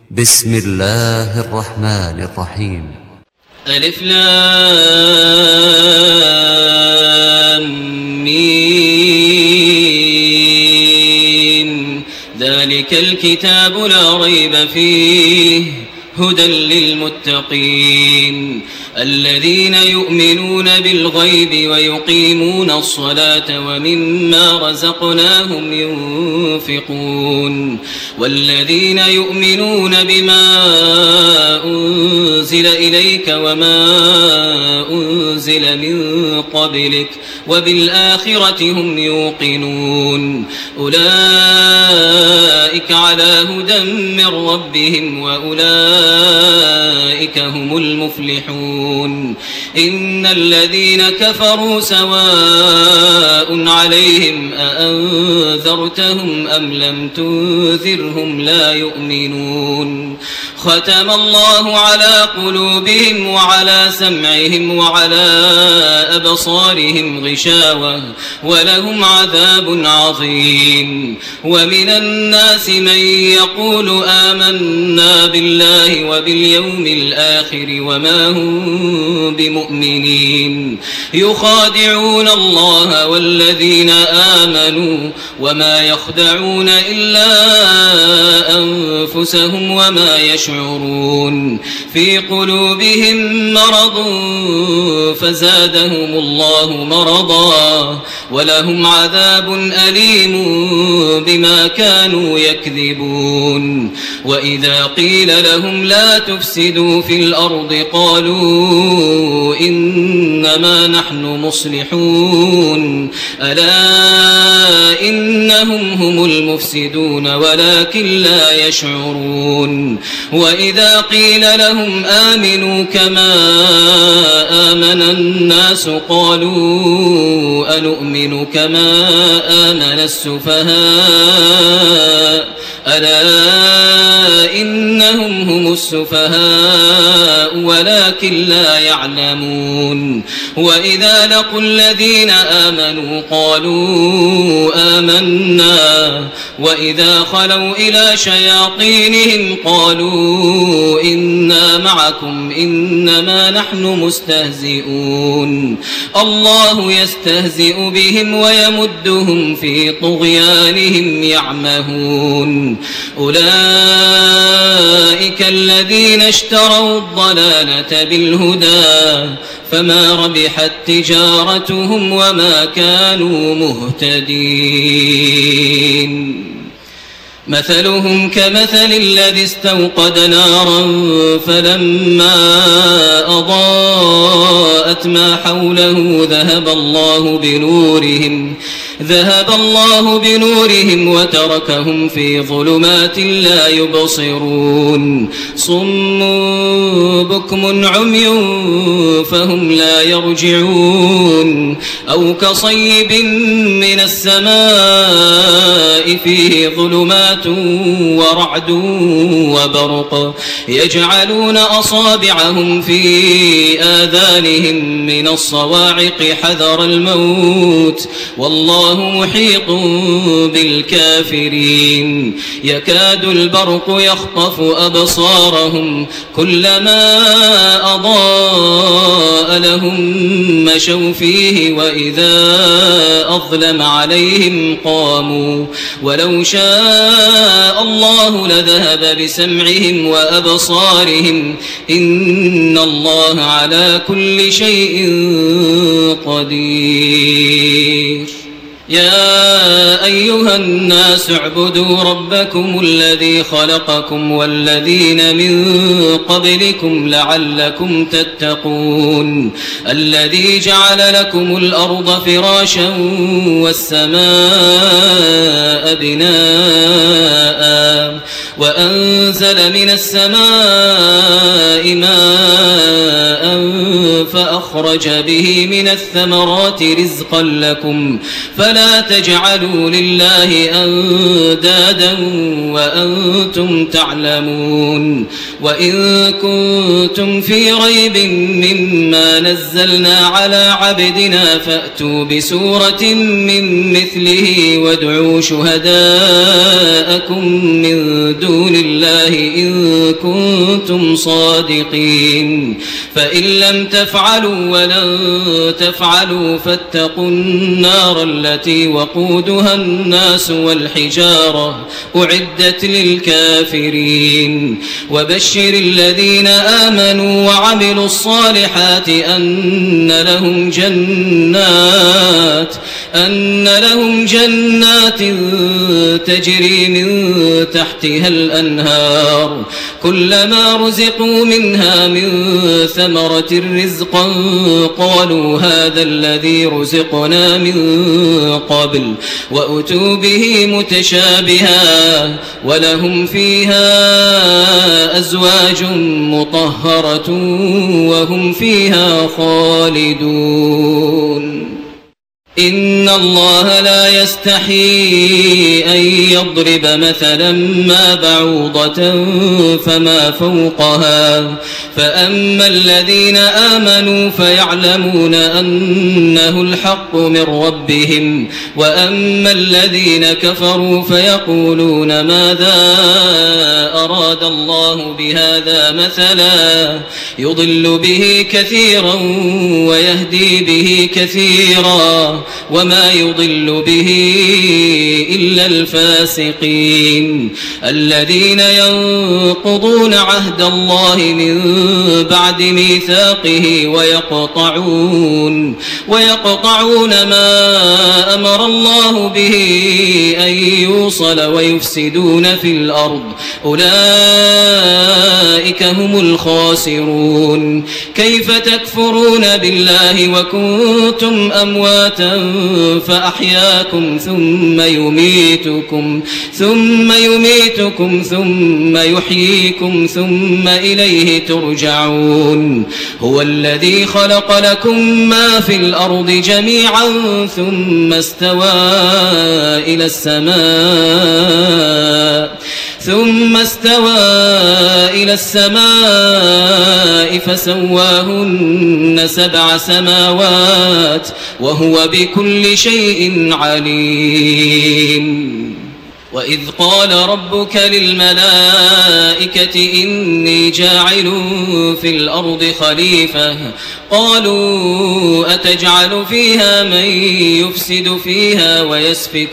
بسم الله الرحمن الرحيم. ألف لام ميم. ذلك الكتاب لا ريب فيه هدى للمتقين الذين يؤمنون بالغيب ويقيمون الصلاة ومما رزقناهم ينفقون والذين يؤمنون بما أنزل إليك وما أنزل من قبلك وبالآخرة هم يوقنون أولئك على هدى من ربهم وأولئك هم المفلحون. إن الذين كفروا سواء عليهم أأنذرتهم أم لم تنذرهم لا يؤمنون. ختم الله على قلوبهم وعلى سمعهم وعلى أبصارهم غشاوة ولهم عذاب عظيم. ومن الناس من يقول آمنا بالله وباليوم الآخر وما هم بمؤمنين يخادعون الله والذين آمنوا وما يخدعون إلا أنفسهم وما يشعرون. في قلوبهم مرض فزادهم الله مرضا ولهم عذاب أليم بما كانوا يكذبون. وإذا قيل لهم لا تفسدوا في الأرض قالوا إنما نحن مصلحون ألا إنهم هم المفسدون ولكن لا يشعرون. وإذا قيل لهم آمنوا كما آمن الناس قالوا أنؤمن كما آمن السفهاء ألا إنهم هم السفهاء ولكن لا يعلمون. وإذا لقوا الذين آمنوا قالوا آمنا وإذا خلوا إلى شياطينهم قالوا إنا معكم إنما نحن مستهزئون. الله يستهزئ بهم ويمدهم في طغيانهم يعمهون. أولئك الذين اشتروا الضلالة بالهدى فما ربحت تجارتهم وما كانوا مهتدين. مثلهم كمثل الذي استوقد نارا فلما أضاءت ما حوله ذهب الله بنورهم وتركهم في ظلمات لا يبصرون. صم بكم عمي فهم لا يرجعون. أو كصيب من السماء فيه ظلمات ورعد وبرق يجعلون أصابعهم في آذانهم من الصواعق حذر الموت والله محيط بالكافرين. يكاد البرق يخطف أبصارهم كلما أضاء لهم مشوا فيه وإذا أظلم عليهم قاموا ولو شاء الله لذهب بسمعهم وأبصارهم إن الله على كل شيء قدير. يا أيها الناس اعبدوا ربكم الذي خلقكم والذين من قبلكم لعلكم تتقون. الذي جعل لكم الأرض فراشا والسماء بناء وأنزل من السماء ماء فأخرج به من الثمرات رزقا لكم فلا فلا تجعلوا لله أندادا وأنتم تعلمون وإن كنتم في ريب مما نزلنا على عبدنا فأتوا بسورة من مثله وادعوا شهداءكم من دون الله إن كنتم صادقين فإن لم تفعلوا ولن تفعلوا فاتقوا النار التي وقودها الناس والحجارة أعدت للكافرين وبشر الذين آمنوا وعملوا الصالحات أن لهم جنات تجري من تحتها الأنهار كلما رزقوا منها من ثمرة رزقا قالوا هذا الذي رزقنا من قبل وأتوا به متشابها ولهم فيها أزواج مطهرة وهم فيها خالدون إن الله لا يستحيي أن يضرب مثلا ما بعوضة فما فوقها فأما الذين آمنوا فيعلمون أنه الحق من ربهم وأما الذين كفروا فيقولون ماذا أراد الله بهذا مثلا يضل به كثيرا ويهدي به كثيرا وما يضل به إلا الفاسقين الذين ينقضون عهد الله من بعد ميثاقه ويقطعون ما أمر الله به أن يوصل ويفسدون في الأرض أولئك هم الخاسرون كيف تكفرون بالله وكنتم أمواتا فأحياكم ثم يميتكم ثم يحييكم ثم إليه ترجعون هو الذي خلق لكم ما في الأرض جميعا ثم استوى إلى السماء فسواهن 7 سماوات وهو بكل شيء عليم وإذ قال ربك للملائكة إني جاعل في الأرض خليفة قالوا أتجعل فيها من يفسد فيها ويسفك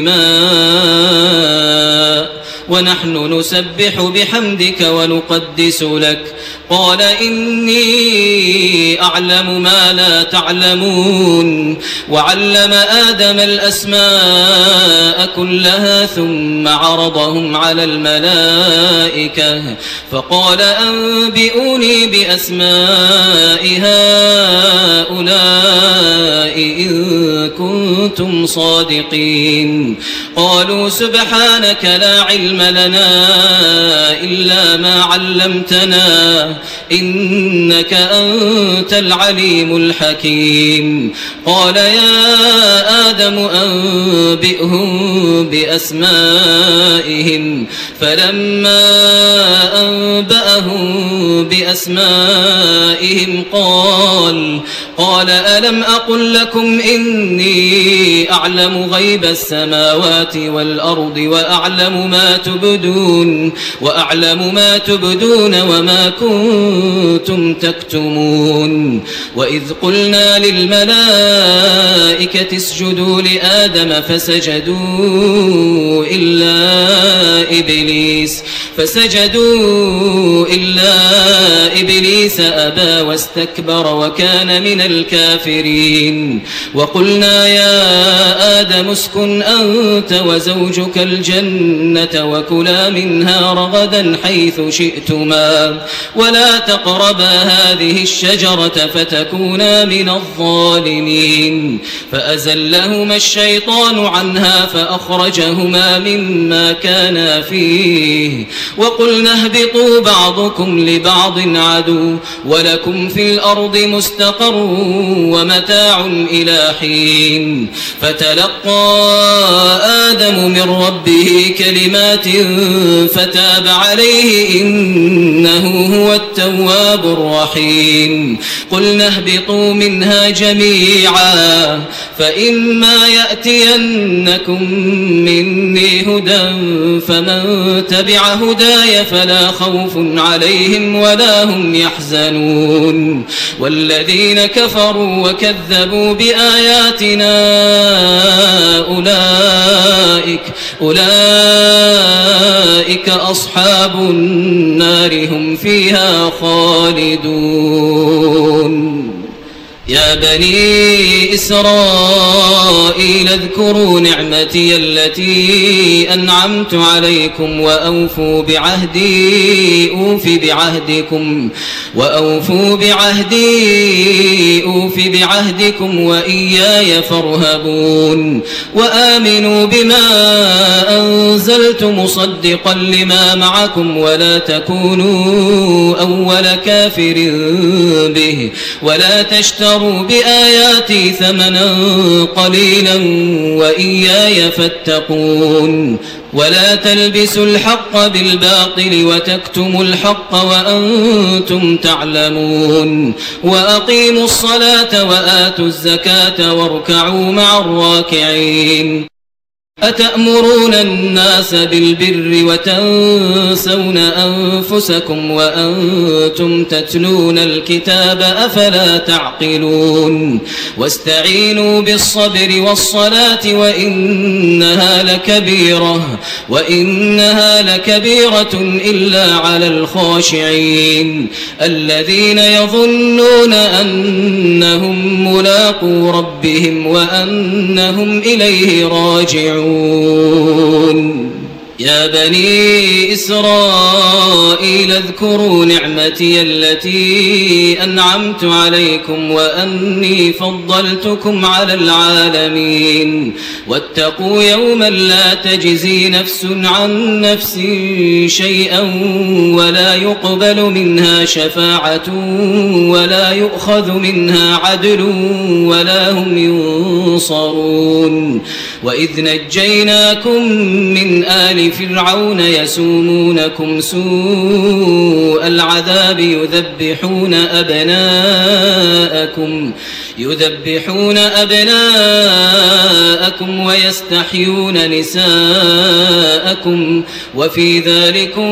الدماء ونحن نسبح بحمدك ونقدس لك قال إني أعلم ما لا تعلمون وعلم آدم الأسماء كلها ثم عرضهم على الملائكة فقال أنبئوني بأسماء هؤلاء إن كنتم صادقين قالوا سبحانك لا علم لنا إلا ما علمتنا إنك أنت العليم الحكيم قال يا آدم أنبئهم بأسمائهم فلما أنبأهم بأسمائهم قال ألم أقل لكم إني أعلم غيب السماوات والأرض وأعلم ما تبدون وما كنتم تكتمون وإذ قلنا للملائكة اسجدوا لآدم فسجدوا إلا إبليس أبى واستكبر وكان من الكافرين وقلنا يا آدم اسكن أنت وزوجك الجنة وكلا منها رغدا حيث شئتما ولا تقربا هذه الشجرة فتكونا من الظالمين فأزلهما الشيطان عنها فأخرجهما مما كانا فيه وقلنا اهبطوا بعضكم لبعض بعض عدو ولكم في الأرض مستقر ومتاع إلى حين فتلقى آدم من ربه كلمات فتاب عليه إنه هو التواب الرحيم قلنا اهبطوا منها جميعا فإما يأتينكم مني هدى فمن تبع هداي فلا خوف عليهم ولا هم يحزنون والذين كفروا وكذبوا بآياتنا أولئك أصحاب النار هم فيها خالدون يا بني إسرائيل اذكروا نعمتي التي أنعمت عليكم وأوفوا بعهدي أوف بعهدكم وإياي فارهبون وآمنوا بما أنزلت مصدقا لما معكم ولا تكونوا أول كافر به ولا تشتروا بآياتي ثمنا قليلا وإياي فاتقون ولا تلبسوا الحق بالباطل وتكتموا الحق وأنتم تعلمون وأقيموا الصلاة وآتوا الزكاة واركعوا مع الراكعين أتأمرون الناس بالبر وتنسون أنفسكم وأنتم تتلون الكتاب أفلا تعقلون واستعينوا بالصبر والصلاة وإنها لكبيرة إلا على الخاشعين الذين يظنون أنهم ملاقو ربهم وأنهم إليه راجعون يا بني إسرائيل اذكروا نعمتي التي أنعمت عليكم وأني فضلتكم على العالمين واتقوا يوما لا تجزي نفس عن نفس شيئا ولا يقبل منها شفاعة ولا يؤخذ منها عدل ولا هم ينصرون وإذ نجيناكم من آل فرعون يسومونكم سوء العذاب يذبحون أبناءكم ويستحيون نساءكم وفي ذلكم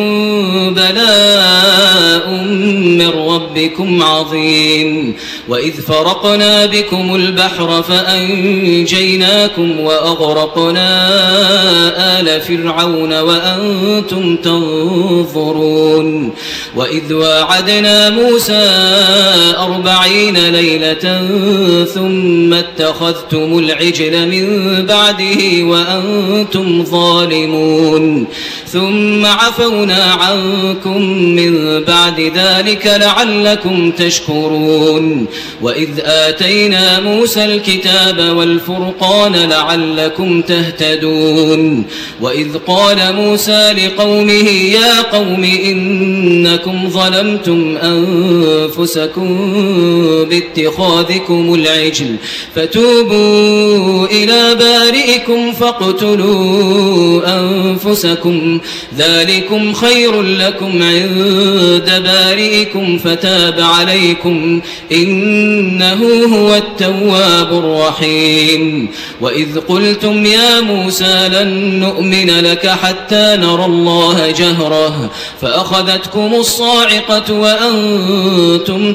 بلاء من ربكم عظيم وإذ فرقنا بكم البحر فأنجيناكم وأغرقنا آل فرعون وأنتم تنظرون وإذ واعدنا موسى 40 ليلة ثم اتخذتم العجل من بعده وأنتم ظالمون ثم عفونا عنكم من بعد ذلك لعلكم تشكرون وإذ آتينا موسى الكتاب والفرقان لعلكم تهتدون وإذ قال موسى لقومه يا قوم إنكم ظلمتم أنفسكم باتخاذكم العجل فتوبوا إلى بارئكم فاقتلوا أنفسكم ذلكم خير لكم عند بارئكم فتاب عليكم إنه هو التواب الرحيم وإذ قلتم يا موسى لن نؤمن لك حتى نرى الله جهرة فأخذتكم الصاعقة وأنتم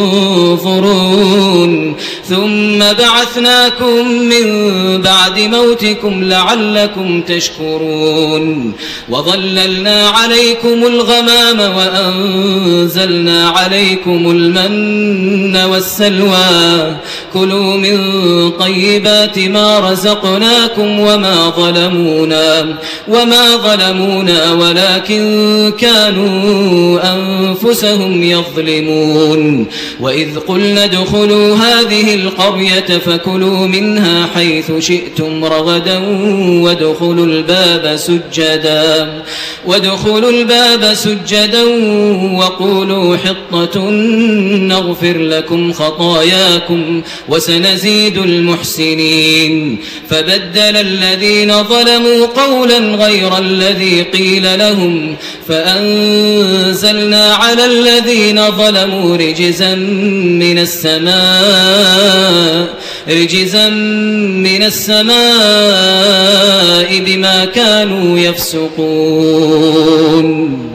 تنظرون ثم بعثناكم من بعد موتكم لعلكم تشكرون وظللنا عليكم الغمام وأنزلنا عليكم المن والسلوى كلوا من طيبات ما رزقناكم وما ظلمونا ولكن كانوا أنفسهم يظلمون وإذ قلنا ادخلوا هذه القرية فكلوا منها حيث شئتم رغدا وادخلوا الباب سجدا وقولوا حطة نغفر لكم خطاياكم وسنزيد المحسنين فبدل الذين ظلموا قولا غير الذي قيل لهم فأنزلنا على الذين ظلموا رجزا من السماء بما كانوا يفسقون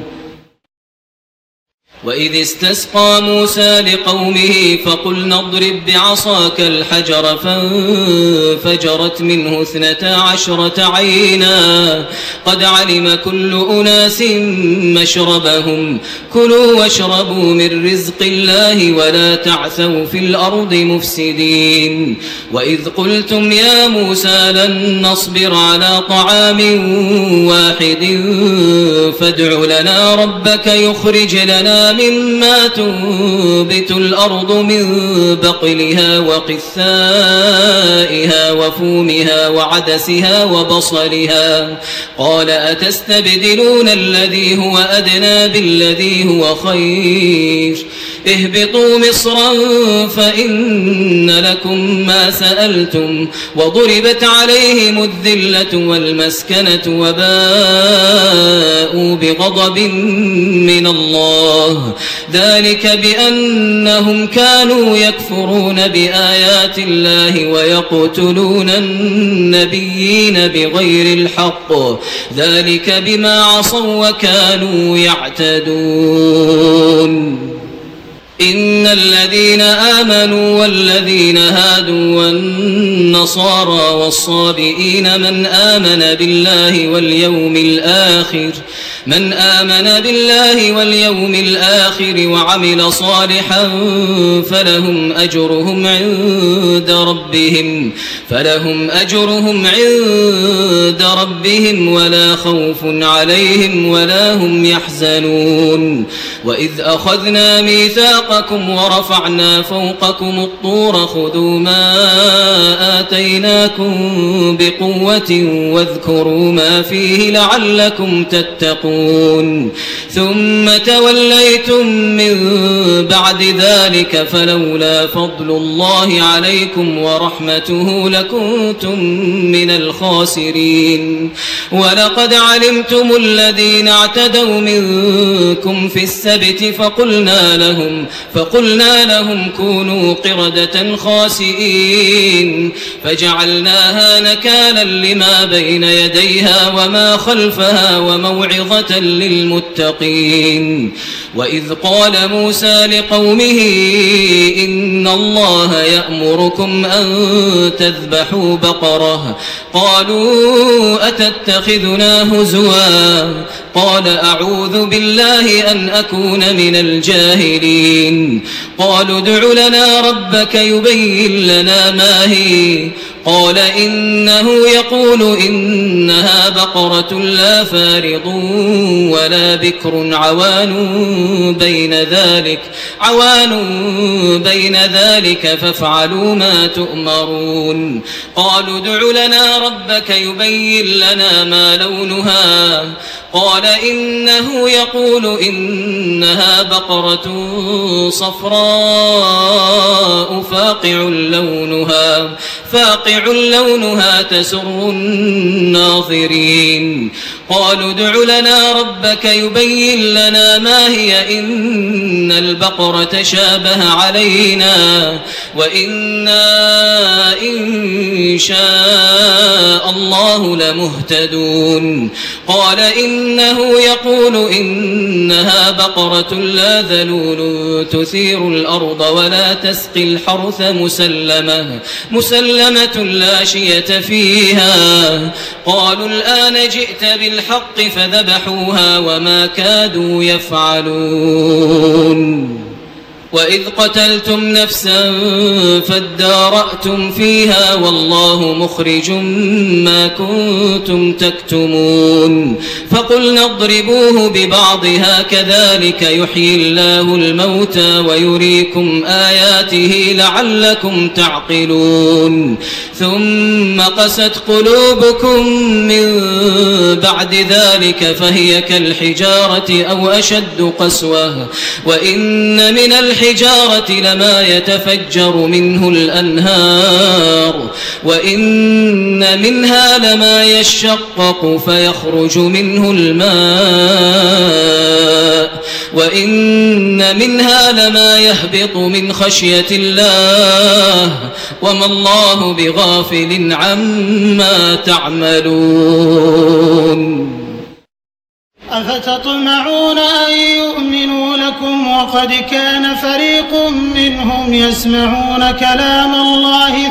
وإذ استسقى موسى لقومه فقلنا اضرب بعصاك الحجر فانفجرت منه 12 عينا قد علم كل أناس مشربهم كلوا واشربوا من رزق الله ولا تعثوا في الأرض مفسدين وإذ قلتم يا موسى لن نصبر على طعام واحد فادع لنا ربك يخرج لنا مما تنبت الأرض من بقلها وقثائها وفومها وعدسها وبصلها قال أتستبدلون الذي هو أدنى بالذي هو خير اهبطوا مصرا فإن لكم ما سألتم وضربت عليهم الذلة والمسكنة وباءوا بغضب من الله ذلك بأنهم كانوا يكفرون بآيات الله ويقتلون النبيين بغير الحق ذلك بما عصوا وكانوا يعتدون إن الذين آمنوا والذين هادوا والنصارى والصابئين من آمن بالله واليوم الآخر وعمل صالحا فلهم أجرهم عند ربهم ولا خوف عليهم ولا هم يحزنون وإذ أخذنا ميثاقكم ورفعنا فوقكم الطور خذوا ما آتيناكم بقوة واذكروا ما فيه لعلكم تتقون ثم توليتم من بعد ذلك فلولا فضل الله عليكم ورحمته لكنتم من الخاسرين ولقد علمتم الذين اعتدوا منكم في السبت فقلنا لهم كونوا قردة خاسئين فجعلناها نكالا لما بين يديها وما خلفها وموعظة للمتقين وإذ قال موسى لقومه إن الله يأمركم أن تذبحوا بقرة قالوا أتتخذنا هزوا قال أعوذ بالله أن أكون من الجاهلين قالوا ادع لنا ربك يبين لنا ما هي قال إنه يقول إنها بقرة لا فارض ولا بكر عوان بين ذلك فافعلوا ما تؤمرون قالوا ادع لنا ربك يبين لنا ما لونها قال إنه يقول إنها بقرة صفراء فاقع لونها تسر الناظرين قالوا ادع لنا ربك يبين لنا ما هي إن البقرة شابه علينا وإنا إن شاء الله لمهتدون قال إنه يقول إنها بقرة لا ذلول تثير الأرض ولا تسقي الحرث مسلمة لا شية فيها قالوا الآن جئت بالحق فذبحوها وما كادوا يفعلون وإذ قتلتم نفسا فادارأتم فيها والله مخرج ما كنتم تكتمون فقلنا اضربوه ببعضها كذلك يحيي الله الموتى ويريكم آياته لعلكم تعقلون ثم قست قلوبكم من بعد ذلك فهي كالحجارة أو أشد قسوة وإن من الحجارة لما يتفجر منه الأنهار وإن منها لما يشقق فيخرج منه الماء وإن منها لما يهبط من خشية الله وما الله بغافل عما تعملون أفتطمعون أن يؤمنوا لكم وقد كان فريق منهم يسمعون كلام الله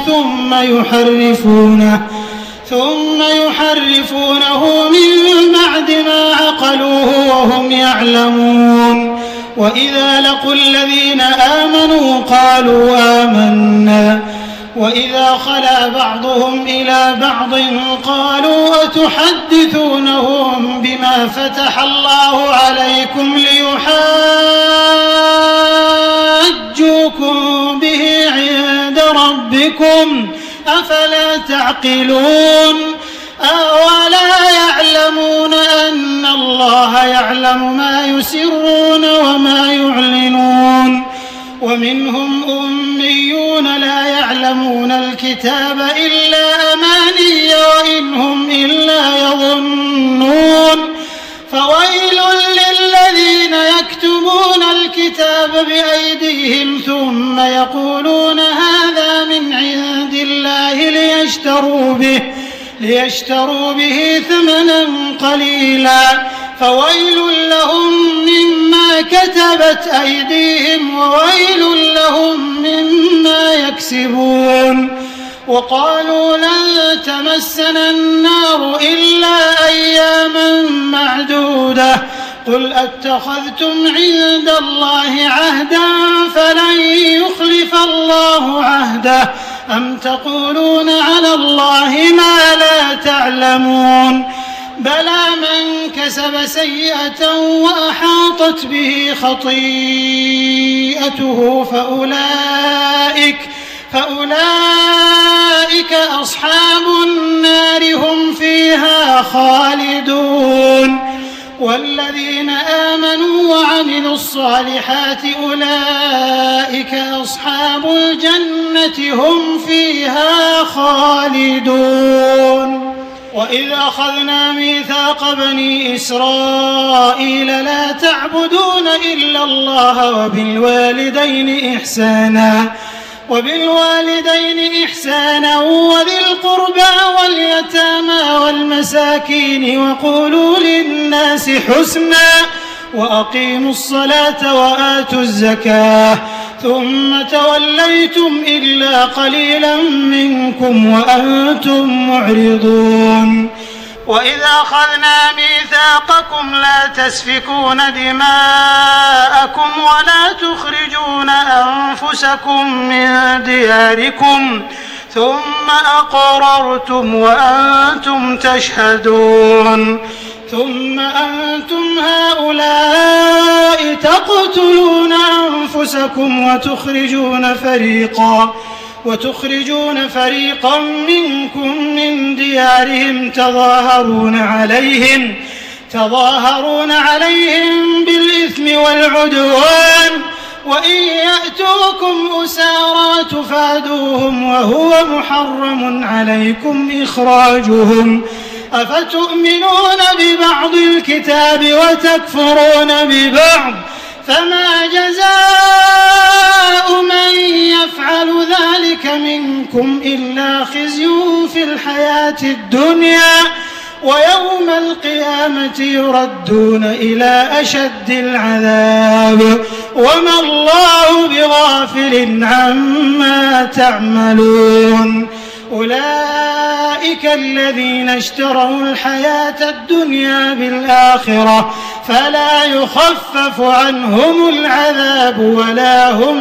ثم يحرفونه من بعد ما عقلوه وهم يعلمون وإذا لقوا الذين آمنوا قالوا آمنا وإذا خلا بعضهم إلى بعض قالوا أتحدثونهم بما فتح الله عليكم ليحاجوكم به عند ربكم أفلا تعقلون أولا يعلمون أن الله يعلم ما يسرون وما يعلنون ومنهم أميون لا يعلمون الكتاب إلا أماني وإن هم إلا يظنون فويل للذين يكتبون الكتاب بأيديهم ثم يقولون هذا من عند الله ليشتروا به ثمنا قليلا فويل لهم مما كتبت أيديهم وويل لهم مما يكسبون وقالوا لن تمسنا النار إلا أياما معدودة قل أتخذتم عند الله عهدا فلن يخلف الله عهده أم تقولون على الله ما لا تعلمون بلى من كسب سيئة وأحاطت به خطيئته فأولئك أصحاب النار هم فيها خالدون والذين آمنوا وعملوا الصالحات أولئك أصحاب الجنة هم فيها خالدون وإذ أخذنا ميثاق بني إسرائيل لا تعبدون إلا الله وبالوالدين إحسانا وذي القربى واليتامى والمساكين وقولوا للناس حسنا وأقيموا الصلاة وآتوا الزكاة ثم توليتم إلا قليلا منكم وأنتم معرضون وإذا أخذنا ميثاقكم لا تسفكون دماءكم ولا تخرجون أنفسكم من دياركم ثم أقررتم وأنتم تشهدون ثم أنتم هؤلاء تقتلون أنفسكم وتخرجون فريقا منكم من ديارهم تظاهرون عليهم بالإثم والعدوان وإن يأتوكم أسارى تفادوهم وهو محرم عليكم إخراجهم أفتؤمنون ببعض الكتاب وتكفرون ببعض فما جزاء من يفعل ذلك منكم إلا خزي في الحياة الدنيا ويوم القيامة يردون إلى أشد العذاب وما الله بغافل عما تعملون أولئك الذين اشتروا الحياة الدنيا بالآخرة فلا يخفف عنهم العذاب ولا هم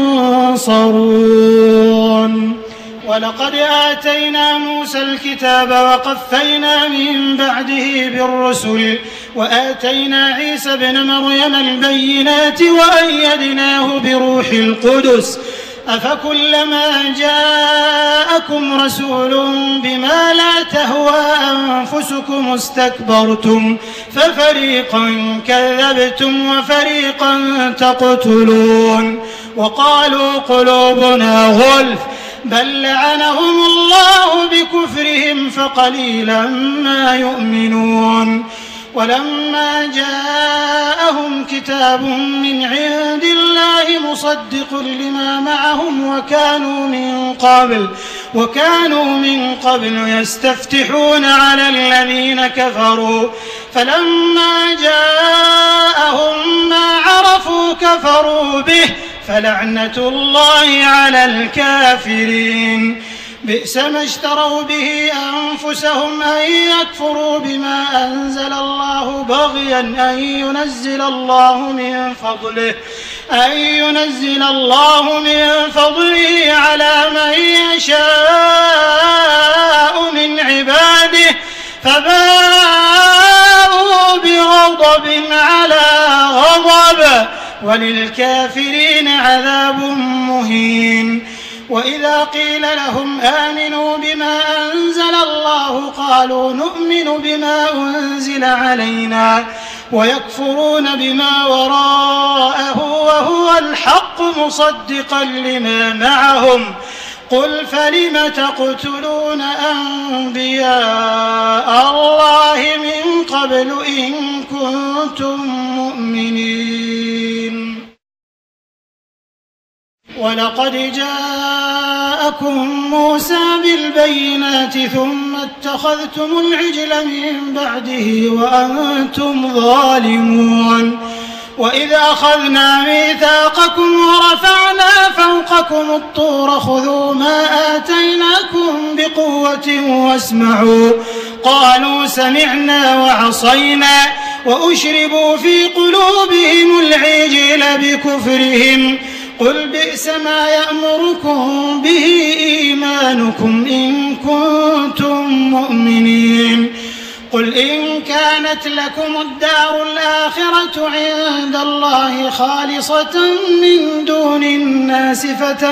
ينصرون. ولقد آتينا موسى الكتاب وقفينا من بعده بالرسل وآتينا عيسى ابن مريم البينات وأيدناه بروح القدس أفكلما جاءكم رسول بما لا تهوى أنفسكم استكبرتم ففريقا كذبتم وفريقا تقتلون وقالوا قلوبنا غلف بل لعنهم الله بكفرهم فقليلا ما يؤمنون. ولما جاءهم كتاب من عند الله مصدق لما معهم وكانوا من قبل يستفتحون على الذين كفروا فلما جاءهم ما عرفوا كفروا به فلعنة الله على الكافرين. بئس ما اشتروا به أنفسهم أن يكفروا بما أنزل الله بغيا أن ينزل الله من فضله على من يشاء من عباده فباءوا بغضب على غضب وللكافرين عذاب مهين. وإذا قيل لهم آمنوا بما أنزل الله قالوا نؤمن بما أنزل علينا ويكفرون بما وراءه وهو الحق مصدقا لما معهم قل فلم تقتلون أنبياء الله من قبل إن كنتم مؤمنين. ولقد جاءكم موسى بالبينات ثم اتخذتم العجل من بعده وأنتم ظالمون. وإذ أخذنا ميثاقكم ورفعنا فوقكم الطور خذوا ما آتيناكم بقوة واسمعوا قالوا سمعنا وعصينا وأشربوا في قلوبهم العجل بكفرهم قل بئس ما يأمركم به إيمانكم إن كنتم مؤمنين. قل إن كانت لكم الدار الآخرة عند الله خالصة من دون الناس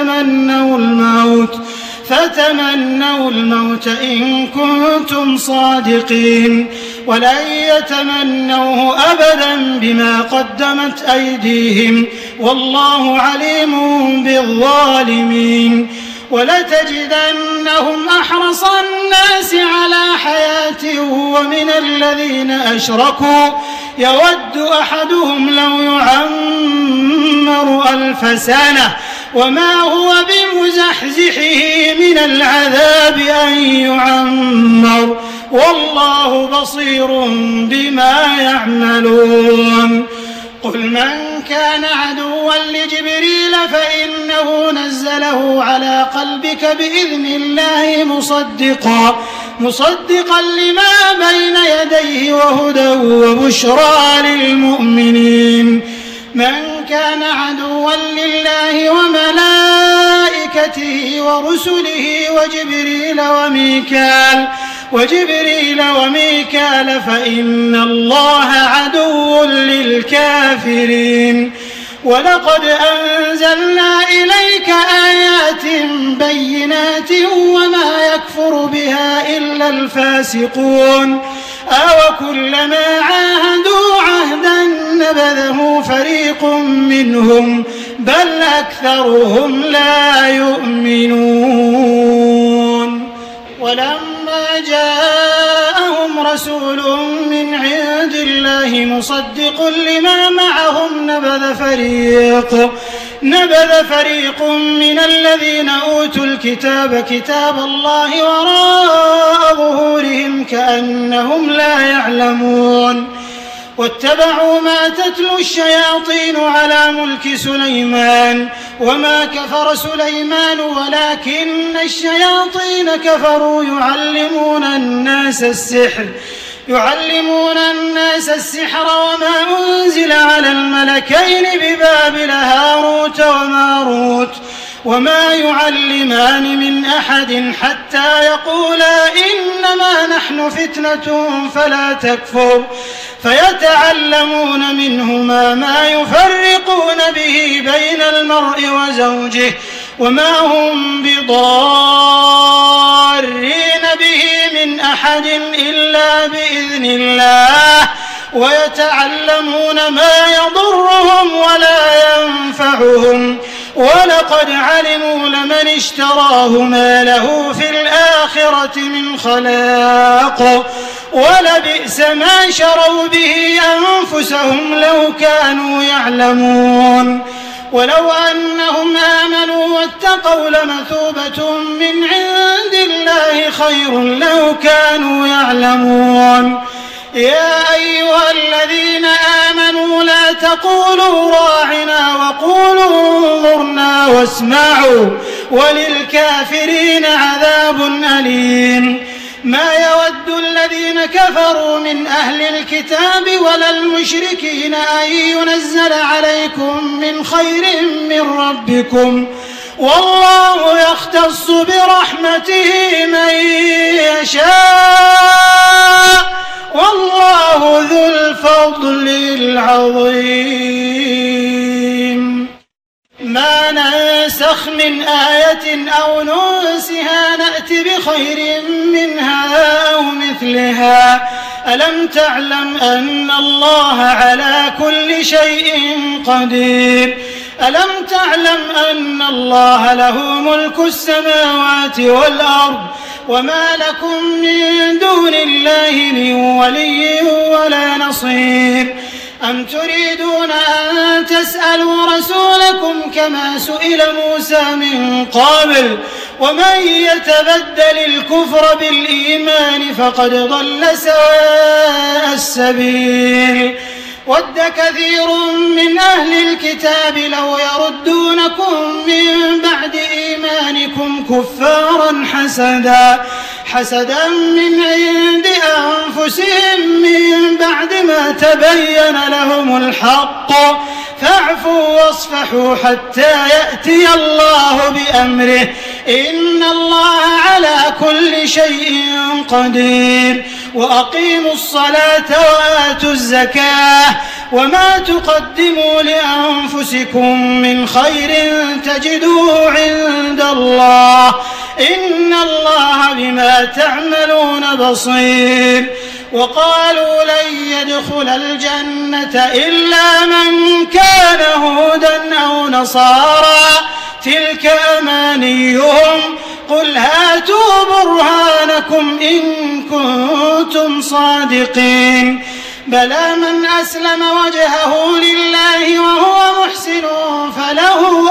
فتمنوا الموت إن كنتم صادقين ولن يتمنوه أبدا بما قدمت أيديهم والله عليم بالظالمين. ولتجدنهم أحرص الناس على حياة ومن الذين أشركوا يود أحدهم لو يعمر 1000 سنة وما هو بمزحزحه من العذاب أن يعمر والله بصير بما يعملون. قل من كان عدوا لجبريل فإنه نزله على قلبك بإذن الله مصدقا لما بين يديه وهدى وبشرى للمؤمنين. من كان عدوا لله وملائكته ورسله وجبريل وميكال فإن الله عدو للكافرين. ولقد أنزلنا إليك آيات بينات وما يكفر بها إلا الفاسقون. أوكلما عاهدوا عهدا نبذه فريق منهم بل أكثرهم لا يؤمنون. ولما جاءهم رسول من عند الله مصدق لما معهم نبذ فريق من الذين أوتوا الكتاب كتاب الله وراء ظهورهم كأنهم لا يعلمون. واتبعوا ما تتلو الشياطين على ملك سليمان وما كفر سليمان ولكن الشياطين كفروا يعلمون الناس السحر وما أنزل على الملكين ببابل هاروت وماروت وما يعلمان من أحد حتى يقولا إنما نحن فتنة فلا تكفر فيتعلمون منهما ما يفرقون به بين المرء وزوجه وما هم بضارين به من أحد إلا بإذن الله ويتعلمون ما يضرهم ولا ينفعهم ولقد علموا لمن اشتراه ما له في الآخرة من خلاق ولبئس ما شروا به أنفسهم لو كانوا يعلمون ولو أنهم آمنوا واتقوا لمثوبة من عند الله خير لو كانوا يعلمون يا أيها الذين آمنوا لا تقولوا راعنا وقولوا انظرنا واسمعوا وللكافرين عذاب أليم ما يود الذين كفروا من أهل الكتاب ولا المشركين أن ينزل عليكم من خير من ربكم والله يختص برحمته من يشاء والله ذو الفضل العظيم ما ننسخ من آية أو ننسها نأت بخير منها أو مثلها ألم تعلم أن الله على كل شيء قدير ألم تعلم أن الله له ملك السماوات والأرض وما لكم من دون الله من ولي ولا نصير أم تريدون أن تسألوا رسولكم كما سئل موسى من قبل ومن يتبدل الكفر بالإيمان فقد ضل سواء السبيل ود كثير من أهل الكتاب لو يردونكم من بعد إيمانكم كفارا حسدا من عند أنفسهم من بعد ما تبين لهم الحق فاعفوا واصفحوا حتى يأتي الله بأمره إن الله على كل شيء قدير وأقيموا الصلاة وآتوا الزكاة وما تقدموا لأنفسكم من خير تجدوه عند الله إن الله بما تعملون بصير وقالوا لن يدخل الجنة إلا من كان هودا أو نصارى تلك أمانيهم قل هاتوا برهانكم إن كنتم صادقين بلى من أسلم وجهه لله وهو محسن فله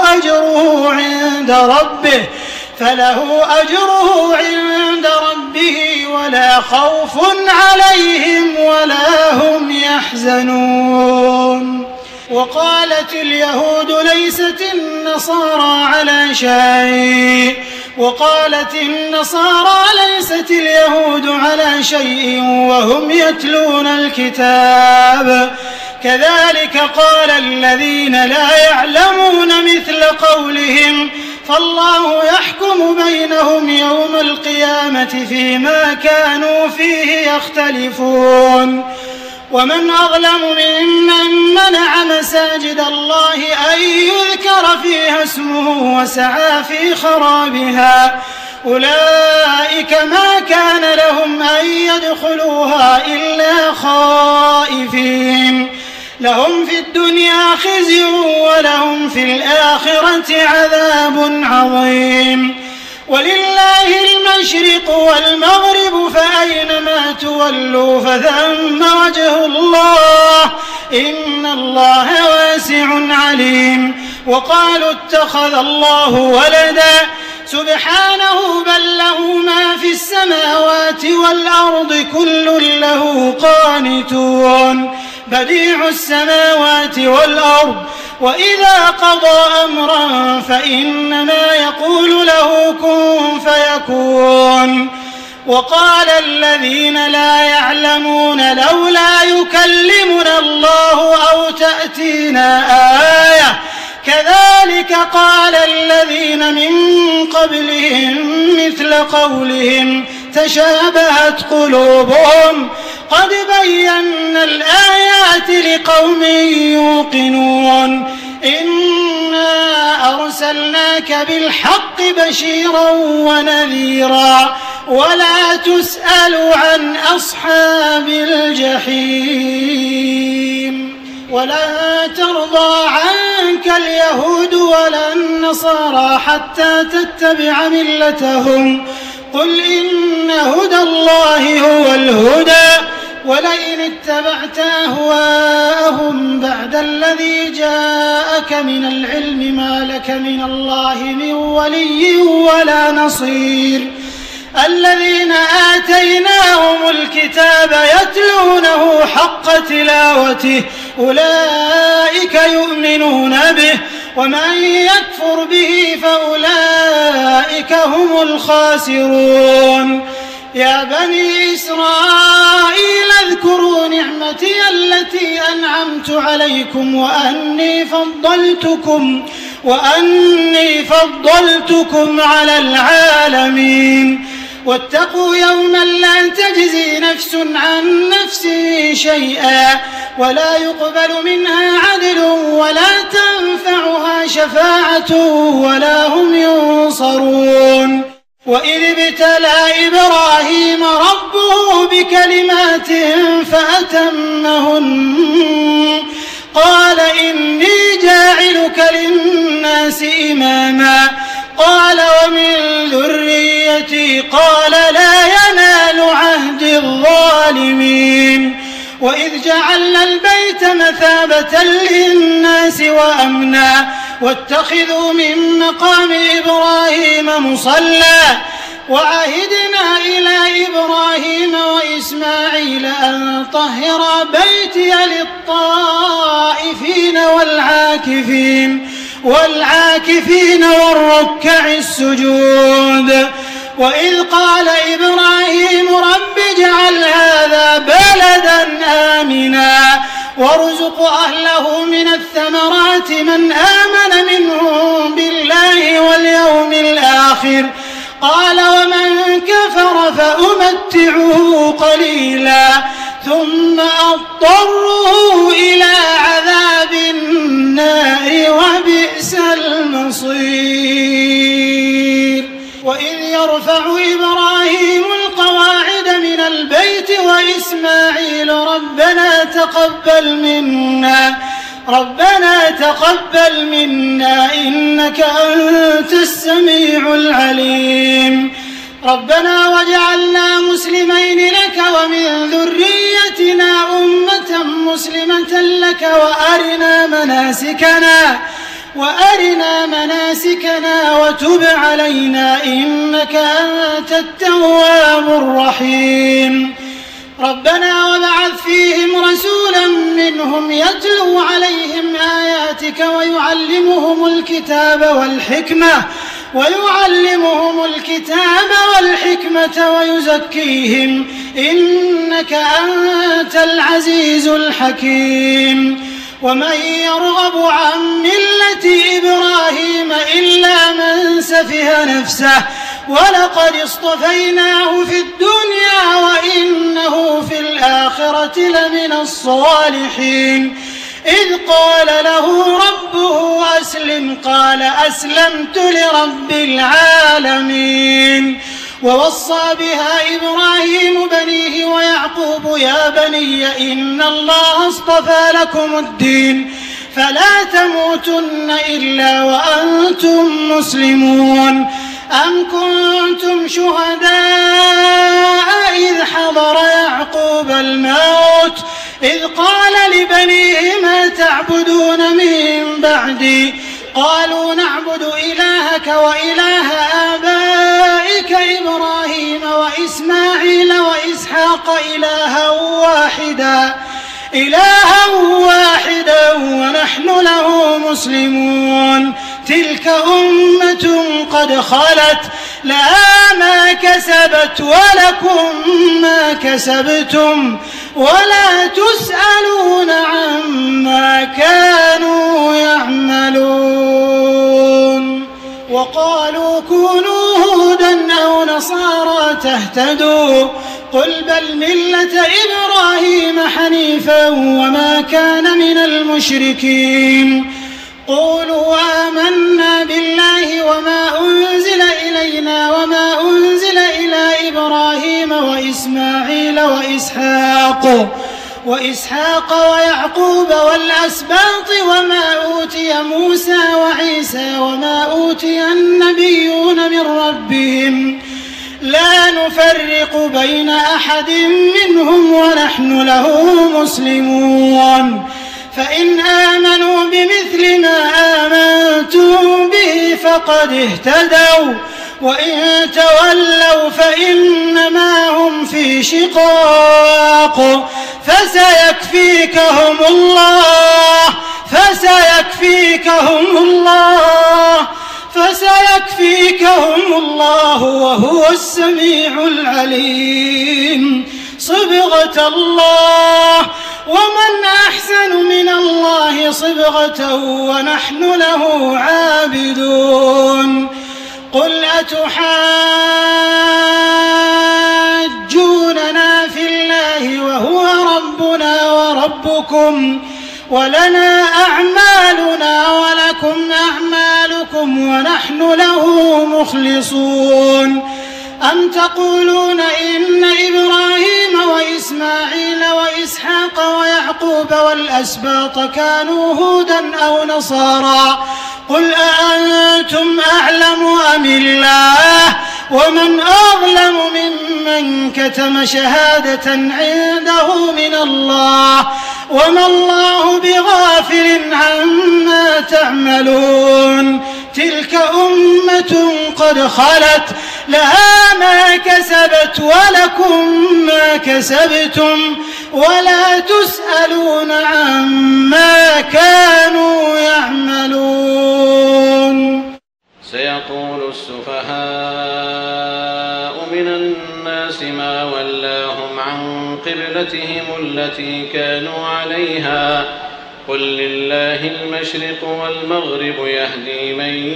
أجره عند ربه ولا خوف عليهم ولا هم يحزنون وقالت اليهود ليست النصارى على شيء وقالت النصارى ليست اليهود على شيء وهم يتلون الكتاب كذلك قال الذين لا يعلمون مثل قولهم فالله يحكم بينهم يوم القيامة فيما كانوا فيه يختلفون ومن أظلم ممن منع مساجد الله أن يذكر فيها اسمه وسعى في خرابها أولئك ما كان لهم أن يدخلوها إلا خائفين لهم في الدنيا خزي ولهم في الآخرة عذاب عظيم ولله المشرق والمغرب فأينما تولوا فثم وجه الله إن الله واسع عليم وقالوا اتخذ الله ولدا سبحانه بل له ما في السماوات والأرض كل له قانتون بديع السماوات والأرض وإذا قضى أمرا فإنما يقول له كن فيكون. وقال الذين لا يعلمون لولا يكلمنا الله أو تأتينا آية كذلك قال الذين من قبلهم مثل قولهم تشابهت قلوبهم قد بينا الآيات لقوم يوقنون إنا أرسلناك بالحق بشيرا ونذيرا ولا تسأل عن أصحاب الجحيم. ولن ترضى عنك اليهود ولا النصارى حتى تتبع ملتهم قل إن هدى الله هو الهدى ولئن اتبعت أهواءهم بعد الذي جاءك من العلم ما لك من الله من ولي ولا نصير. الذين آتيناهم الكتاب يتلونه حق تلاوته أولئك يؤمنون به ومن يكفر به فأولئك هم الخاسرون. يا بني إسرائيل اذكروا نعمتي التي أنعمت عليكم وأني فضلتكم على العالمين. واتقوا يوما لا تجزي نفس عن نفس شيئا ولا يقبل منها عدل ولا تنفعها شفاعة ولا هم ينصرون. وإذ ابتلى إبراهيم ربه بكلمات فأتمهن قال إني جاعلك للناس إماما قال ومن ذريتي قال لا ينال عهد الظالمين. وإذ جعلنا البيت مثابة للناس وأمنا واتخذوا من مقام إبراهيم مصلى وعهدنا إلى إبراهيم وإسماعيل أن طهر بيتي للطائفين والركع السجود. وإذ قال إبراهيم رب اجعل هذا بلدا آمنا وارزق أهله من الثمرات من آمن منهم بالله واليوم الآخر قال ومن كفر فأمتعه قليلا ثم أضطره إلى عذاب النار وبئس المصير. وإذ يرفع إبراهيم القواعد من البيت وإسماعيل ربنا تقبل منا إنك أنت السميع العليم. ربنا واجعلنا مسلمين لك ومن ذريتنا أمة مسلمة لك وأرنا مناسكنا وتب علينا إنك أنت التواب الرحيم. ربنا وابعث فيهم رسولا منهم يتلو عليهم آياتك ويعلمهم الكتاب والحكمة ويزكيهم إنك أنت العزيز الحكيم. ومن يرغب عن ملة إبراهيم إلا من سفه نفسه ولقد اصطفيناه في الدنيا وإنه في الآخرة لمن الصالحين. إذ قال له ربه أسلم قال أسلمت لرب العالمين. ووصى بها إبراهيم بنيه ويعقوب يا بني إن الله اصطفى لكم الدين فلا تموتن إلا وأنتم مسلمون. أم كنتم شهداء إذ حضر يعقوب الموت إذ قال لبنيه ما تعبدون من بعدي قالوا نعبد إلهك وإله آبائك إبراهيم وإسماعيل وإسحاق إلها واحدا إلها واحدا ونحن له مسلمون تلك أمة قد خلت لها ما كسبت ولكم ما كسبتم ولا تسألون عما كانوا يعملون وقالوا كونوا هودا أو نصارى تهتدوا قل بل ملة إبراهيم حنيفا وما كان من المشركين قولوا آمنا بالله وما أنزل إلينا وما أنزل إلى إبراهيم وإسماعيل وإسحاق ويعقوب والأسباط وما أوتي موسى وعيسى وما أوتي النبيون من ربهم لا نفرق بين أحد منهم ونحن له مسلمون فإن آمنوا بمثل ما آمنتم به فقد اهتدوا وإن تولوا فإنما هم في شقاق فسيكفيكهم الله وهو السميع العليم صبغة الله ومن أحسن من الله صبغة ونحن له عابدون قل أتحاجوننا في الله وهو ربنا وربكم ولنا أعمالنا ولكم أعمالكم ونحن له مخلصون أم تقولون إن إبراهيم وإسماعيل وإسحاق ويعقوب والأسباط كانوا هودا أو نصارى قل أأنتم أعلم أم الله ومن أظلم ممن كتم شهادة عنده من الله وما الله بغافل عما تعملون تلك أمة قد خلت لها ما كسبت ولكم ما كسبتم ولا تسألون عما كانوا يعملون سيقول السفهاء من الناس ما ولاهم عن قبلتهم التي كانوا عليها قل لله المشرق والمغرب يهدي من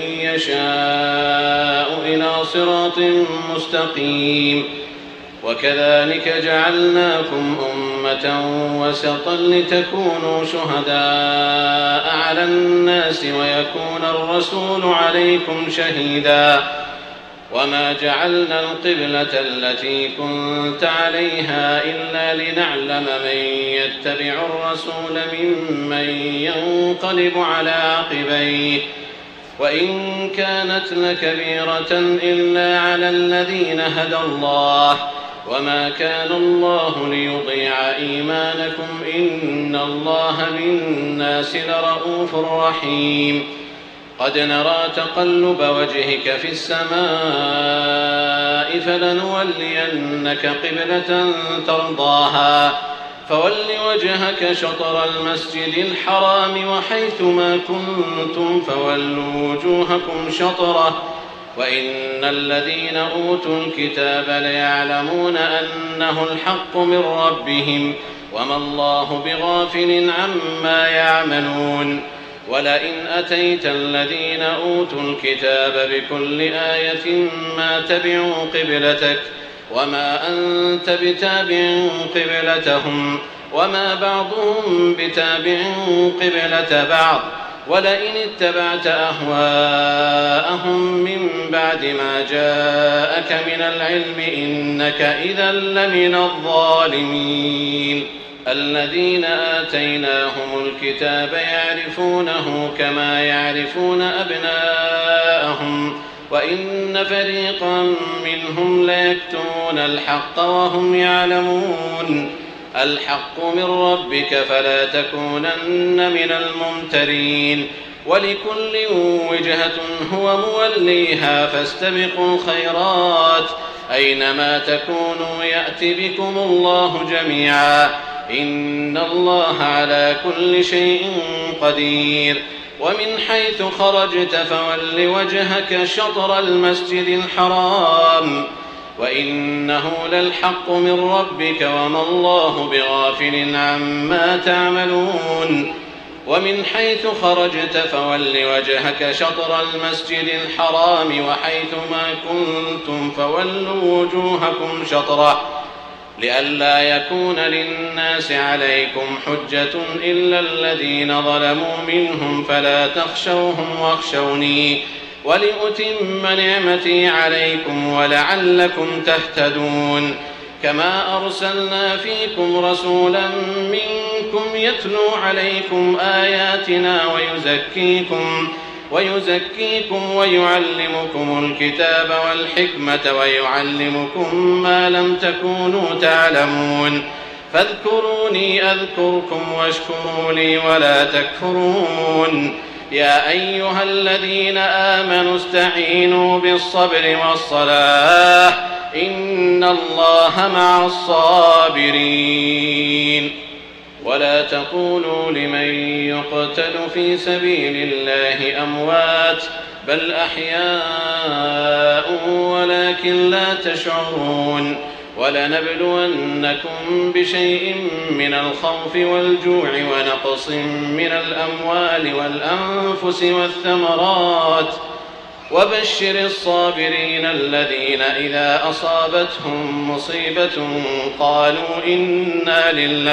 يشاء إلى صراط مستقيم وكذلك جعلناكم أمة وسطا لتكونوا شهداء على الناس ويكون الرسول عليكم شهيدا وما جعلنا القبلة التي كنت عليها إلا لنعلم من يتبع الرسول ممن ينقلب على عقبيه وإن كانت لكبيرة إلا على الذين هدى الله وما كان الله ليضيع إيمانكم إن الله بالناس لرؤوف رحيم قد نرى تقلب وجهك في السماء فلنولينك قبلة ترضاها فول وجهك شطر المسجد الحرام وحيث ما كنتم فولوا وجوهكم شطره وإن الذين أوتوا الكتاب ليعلمون أنه الحق من ربهم وما الله بغافل عما يعملون ولئن أتيت الذين أوتوا الكتاب بكل آية ما تبعوا قبلتك وما أنت بتابع قبلتهم وما بعضهم بتابع قبلة بعض ولئن اتبعت أهواءهم من بعد ما جاءك من العلم إنك إذا لمن الظالمين الذين آتيناهم الكتاب يعرفونه كما يعرفون أبناءهم وإن فريقا منهم ليكتمون الحق وهم يعلمون الحق من ربك فلا تكونن من الممترين ولكل وجهة هو موليها فاستبقوا الخيرات أينما تكونوا يأت بكم الله جميعا إن الله على كل شيء قدير ومن حيث خرجت فول وجهك شطر المسجد الحرام وإنه للحق من ربك وما الله بغافل عما تعملون ومن حيث خرجت فول وجهك شطر المسجد الحرام وحيث ما كنتم فولوا وجوهكم شطره لئلا يكون للناس عليكم حجة إلا الذين ظلموا منهم فلا تخشوهم واخشوني ولأتم نعمتي عليكم ولعلكم تهتدون كما أرسلنا فيكم رسولا منكم يتلو عليكم آياتنا ويزكيكم ويعلمكم الكتاب والحكمة ويعلمكم ما لم تكونوا تعلمون فاذكروني أذكركم واشكروا لي ولا تكفرون يا أيها الذين آمنوا استعينوا بالصبر والصلاة إن الله مع الصابرين ولا تقولوا لمن يقتل في سبيل الله أموات بل أحياء ولكن لا تشعرون ولنبلونكم بشيء من الخوف والجوع ونقص من الأموال والأنفس والثمرات وبشر الصابرين الذين إذا أصابتهم مصيبة قالوا إنا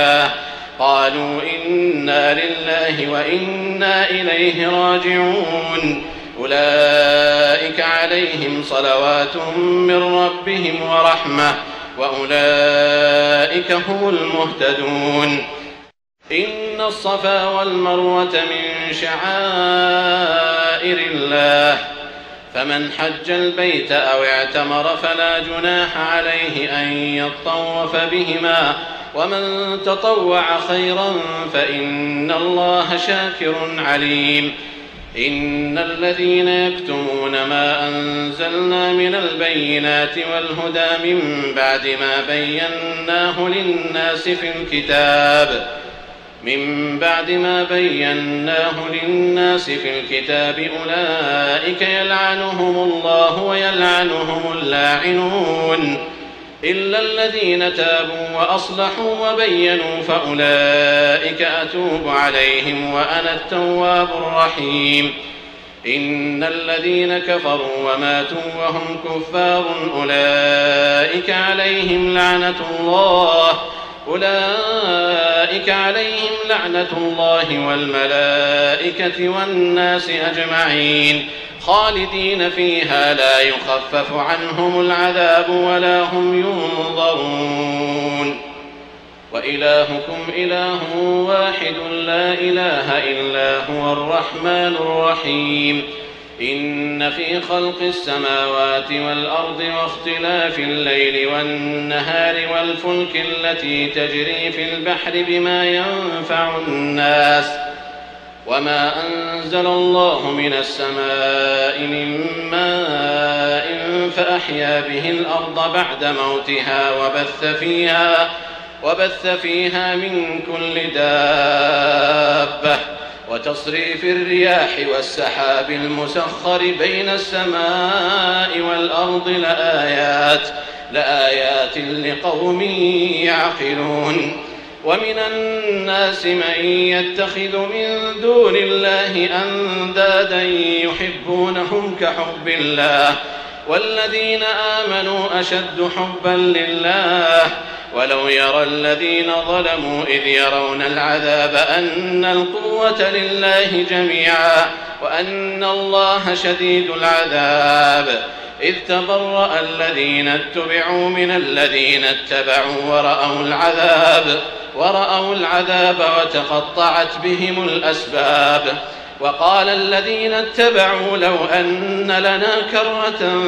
لله وإنا إليه راجعون أولئك عليهم صلوات من ربهم ورحمة وأولئك هم المهتدون إن الصفا والمروة من شعائر الله فمن حج البيت أو اعتمر فلا جناح عليه أن يطوف بهما ومن تطوع خيرا فإن الله شاكر عليم إن الذين يكتمون ما أنزلنا من البينات والهدى من بعد ما بيناه للناس في الكتاب أولئك يلعنهم الله ويلعنهم اللاعنون إلا الذين تابوا وأصلحوا وبينوا فأولئك أتوب عليهم وأنا التواب الرحيم إن الذين كفروا وماتوا وهم كفار أولئك عليهم لعنة الله والملائكة والناس أجمعين خالدين فيها لا يخفف عنهم العذاب ولا هم ينظرون وإلهكم إله واحد لا إله إلا هو الرحمن الرحيم إن في خلق السماوات والأرض واختلاف الليل والنهار والفلك التي تجري في البحر بما ينفع الناس وما أنزل الله من السماء من ماء فأحيا به الأرض بعد موتها وبث فيها من كل دابة وتصريف الرياح والسحاب المسخر بين السماء والأرض لآيات لقوم يعقلون ومن الناس من يتخذ من دون الله أندادا يحبونهم كحب الله والذين آمنوا أشد حبا لله ولو يرى الذين ظلموا إذ يرون العذاب أن القوة لله جميعا وأن الله شديد العذاب إذ تبرأ الذين اتبعوا من الذين اتبعوا ورأوا العذاب وتقطعت بهم الأسباب وقال الذين اتبعوا لو أن لنا كرة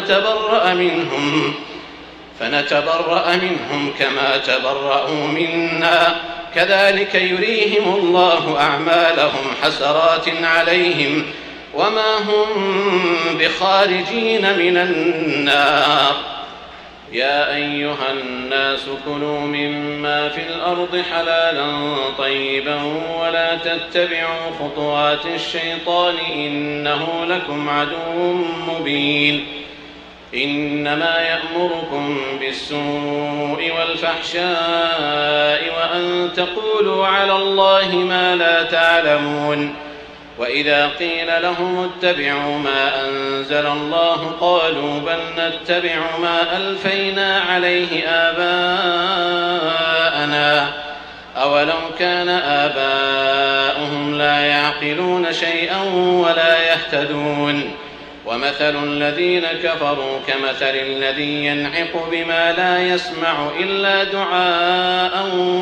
فنتبرأ منهم كما تبرأوا منا كذلك يريهم الله أعمالهم حسرات عليهم وما هم بخارجين من النار يا أيها الناس كلوا مما في الأرض حلالا طيبا ولا تتبعوا خطوات الشيطان إنه لكم عدو مبين. إنما يأمركم بالسوء والفحشاء وأن تقولوا على الله ما لا تعلمون. وإذا قيل لهم اتبعوا ما أنزل الله قالوا بل نتبع ما ألفينا عليه آباءنا أولو كان آباؤهم لا يعقلون شيئا ولا يهتدون. ومثل الذين كفروا كمثل الذي ينعق بما لا يسمع إلا دعاء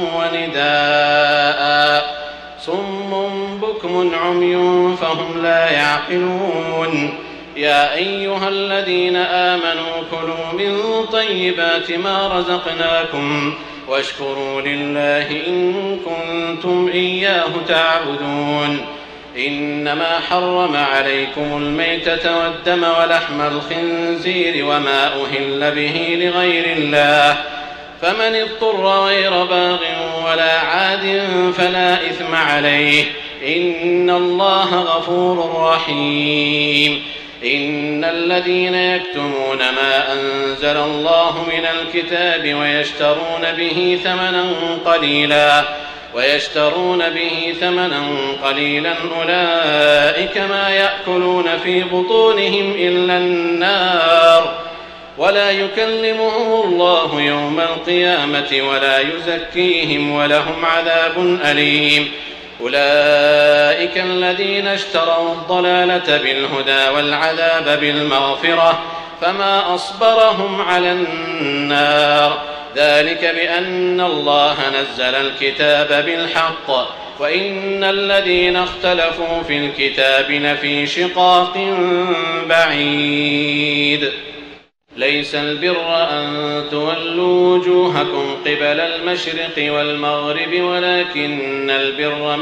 ونداء صم بكم عمي فهم لا يعقلون. يا أيها الذين آمنوا كلوا من طيبات ما رزقناكم واشكروا لله إن كنتم إياه تعبدون. إنما حرم عليكم الميتة والدم ولحم الخنزير وما أهل به لغير الله فمن اضطر غير باغ ولا عاد فلا إثم عليه إن الله غفور رحيم. إن الذين يكتمون ما أنزل الله من الكتاب ويشترون به ثمنا قليلا أولئك ما يأكلون في بطونهم إلا النار ولا يكلمهم الله يوم القيامة ولا يزكيهم ولهم عذاب أليم. أولئك الذين اشتروا الضلالة بالهدى والعذاب بالمغفرة فما أصبرهم على النار ذلك بأن الله نزل الكتاب بالحق وإن الذين اختلفوا في الكتاب لفي شقاق بعيد. ليس البر أن تولوا وجوهكم قبل المشرق والمغرب ولكن البر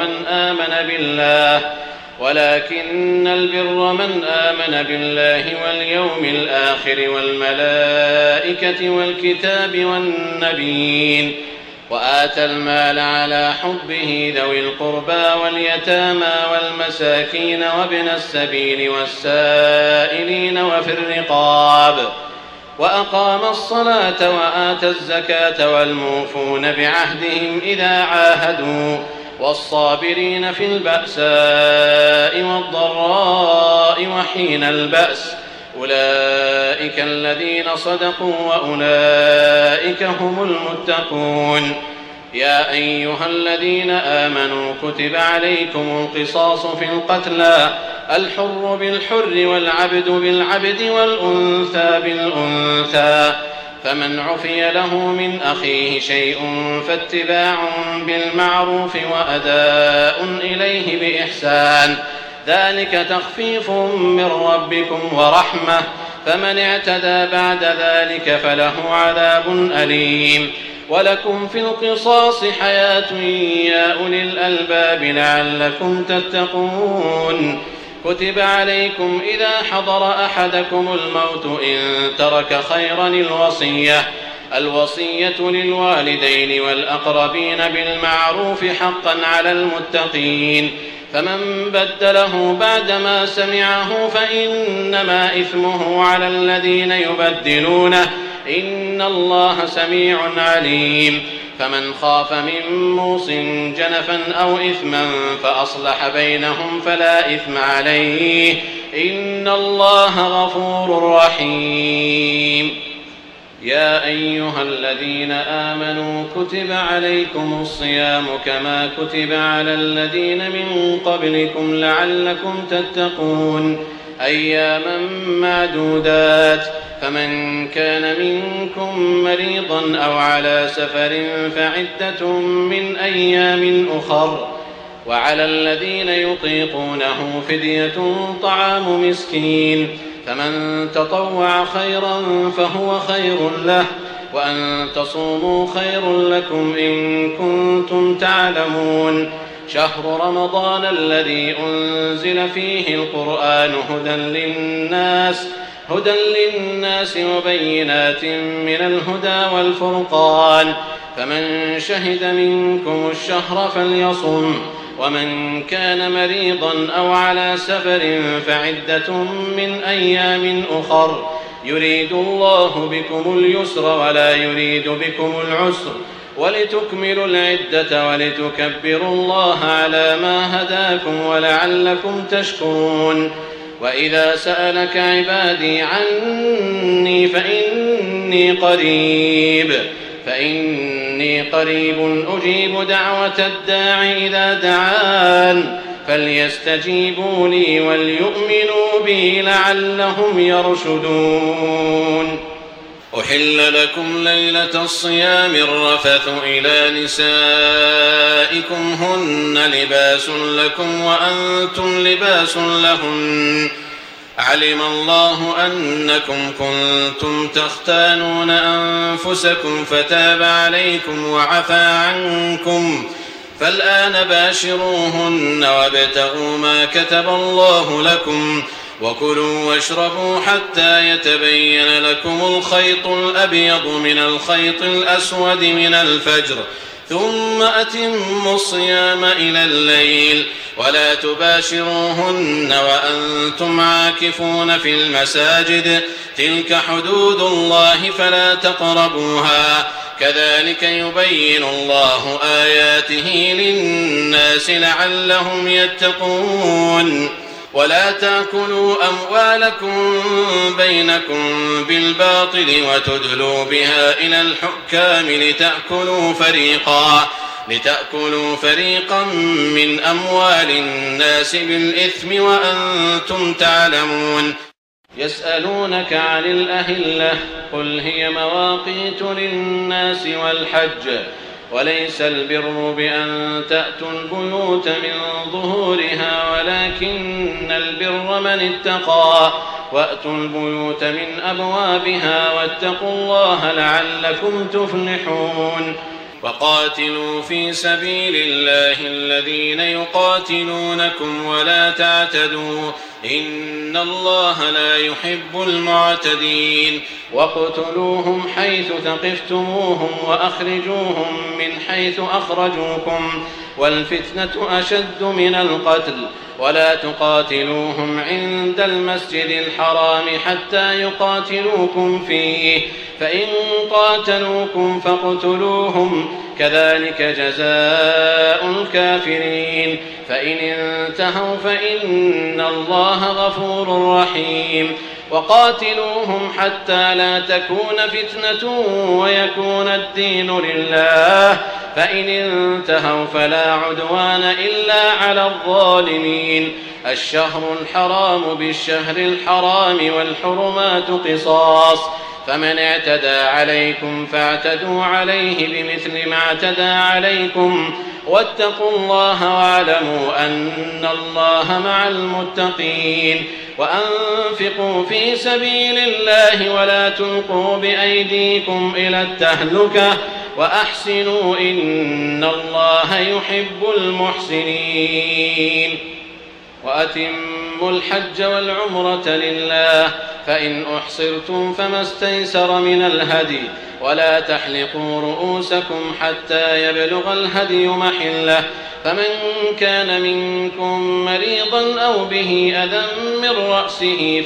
من آمن بالله واليوم الآخر والملائكة والكتاب والنبيين وآتى المال على حبه ذوي القربى واليتامى والمساكين وابن السبيل والسائلين وفي الرقاب وأقام الصلاة وآتى الزكاة والموفون بعهدهم إذا عاهدوا والصابرين في البأساء والضراء وحين البأس أولئك الذين صدقوا وأولئك هم المتقون. يا أيها الذين آمنوا كتب عليكم القصاص في القتلى الحر بالحر والعبد بالعبد والأنثى بالأنثى فمن عفي له من أخيه شيء فاتباع بالمعروف وأداء إليه بإحسان ذلك تخفيف من ربكم ورحمة فمن اعتدى بعد ذلك فله عذاب أليم. ولكم في القصاص حياة يا أولي الألباب لعلكم تتقون. كتب عليكم إذا حضر أحدكم الموت إن ترك خيرا الوصية للوالدين والأقربين بالمعروف حقا على المتقين فمن بدله بعدما سمعه فإنما إثمه على الذين يبدلونه إن الله سميع عليم. فمن خاف من موص جنفا أو إثما فأصلح بينهم فلا إثم عليه إن الله غفور رحيم. يا أيها الذين آمنوا كتب عليكم الصيام كما كتب على الذين من قبلكم لعلكم تتقون أياما معدودات فمن كان منكم مريضا أو على سفر فعدة من أيام أخر وعلى الذين يطيقونه فدية طعام مسكين فمن تطوع خيرا فهو خير له وأن تصوموا خير لكم إن كنتم تعلمون. شهر رمضان الذي أنزل فيه القرآن هدى للناس هدى للناس وبينات من الهدى والفرقان، فمن شهد منكم الشهر فليصم، ومن كان مريضا أو على سفر فعدة من أيام أخر، يريد الله بكم اليسر ولا يريد بكم العسر، ولتكملوا العدة ولتكبروا الله على ما هداكم ولعلكم تشكرون. وإذا سألك عبادي عني فإني قريب أجيب دعوة الداع إذا دعان، فليستجيبوا لي وليؤمنوا بي لعلهم يرشدون. أحل لكم ليلة الصيام الرفث إلى نسائكم هن لباس لكم وأنتم لباس لهن، علم الله أنكم كنتم تختانون أنفسكم فتاب عليكم وعفى عنكم، فالآن باشروهن وابتغوا ما كتب الله لكم، وكلوا واشربوا حتى يتبين لكم الخيط الأبيض من الخيط الأسود من الفجر، ثم أتموا الصيام إلى الليل، ولا تباشروهن وأنتم عاكفون في المساجد، تلك حدود الله فلا تقربوها، كذلك يبين الله آياته للناس لعلهم يتقون. ولا تأكلوا أموالكم بينكم بالباطل وتدلوا بها إلى الحكام لتأكلوا فريقا من أموال الناس بالإثم وأنتم تعلمون. يسألونك عن الأهلة، قل هي مواقيت للناس والحج، وليس البر بأن تأتوا البيوت من ظهورها ولكن البر من اتقى، وأتوا البيوت من أبوابها واتقوا الله لعلكم تفلحون. وقاتلوا في سبيل الله الذين يقاتلونكم ولا تعتدوا، إن الله لا يحب المعتدين. واقتلوهم حيث ثقفتموهم وأخرجوهم من حيث أخرجوكم، والفتنة أشد من القتل، ولا تقاتلوهم عند المسجد الحرام حتى يقاتلوكم فيه، فإن قاتلوكم فاقتلوهم، كذلك جزاء الكافرين. فإن انتهوا فإن الله غفور رحيم. وقاتلوهم حتى لا تكون فتنة ويكون الدين لله، فإن انتهوا فلا عدوان إلا على الظالمين. الشهر الحرام بالشهر الحرام والحرمات قصاص، فمن اعتدى عليكم فاعتدوا عليه بمثل ما اعتدى عليكم، واتقوا الله واعلموا أن الله مع المتقين. وأنفقوا في سبيل الله ولا تلقوا بأيديكم إلى التهلكة، وأحسنوا إن الله يحب المحسنين. وأتموا الحج والعمرة لله، فإن أحصرتم فما استيسر من الهدي، ولا تحلقوا رؤوسكم حتى يبلغ الهدي محله، فمن كان منكم مريضا أو به أذى من رأسه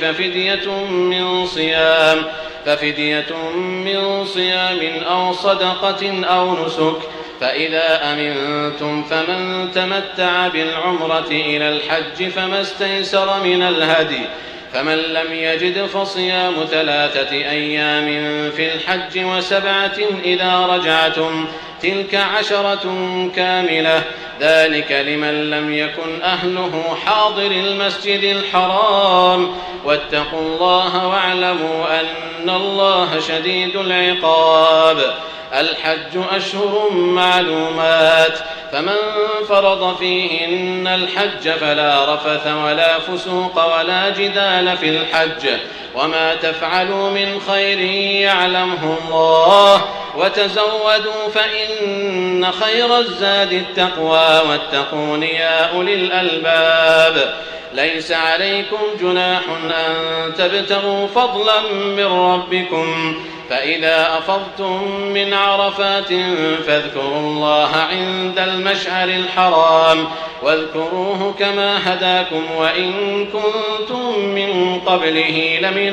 ففدية من صيام أو صدقة أو نسك، فإذا أمنتم فمن تمتع بالعمرة إلى الحج فما استيسر من الهدي، فمن لم يجد فصيام 3 أيام في الحج و7 إذا رجعتم، تلك 10 كاملة، ذلك لمن لم يكن أهله حاضر المسجد الحرام. واتقوا الله واعلموا أن الله شديد العقاب. الحج أشهر معلومات، فمن فرض فيهن الحج فلا رفث ولا فسوق ولا جدال في الحج، وما تفعلوا من خير يعلمه الله، وتزودوا فإن خير الزاد التقوى، واتقون يا أولي الألباب. ليس عليكم جناح أن تبتغوا فضلا من ربكم فإذا أفضتم من عرفات فاذكروا الله عند المشعر الحرام واذكروه كما هداكم وإن كنتم من قبله لمن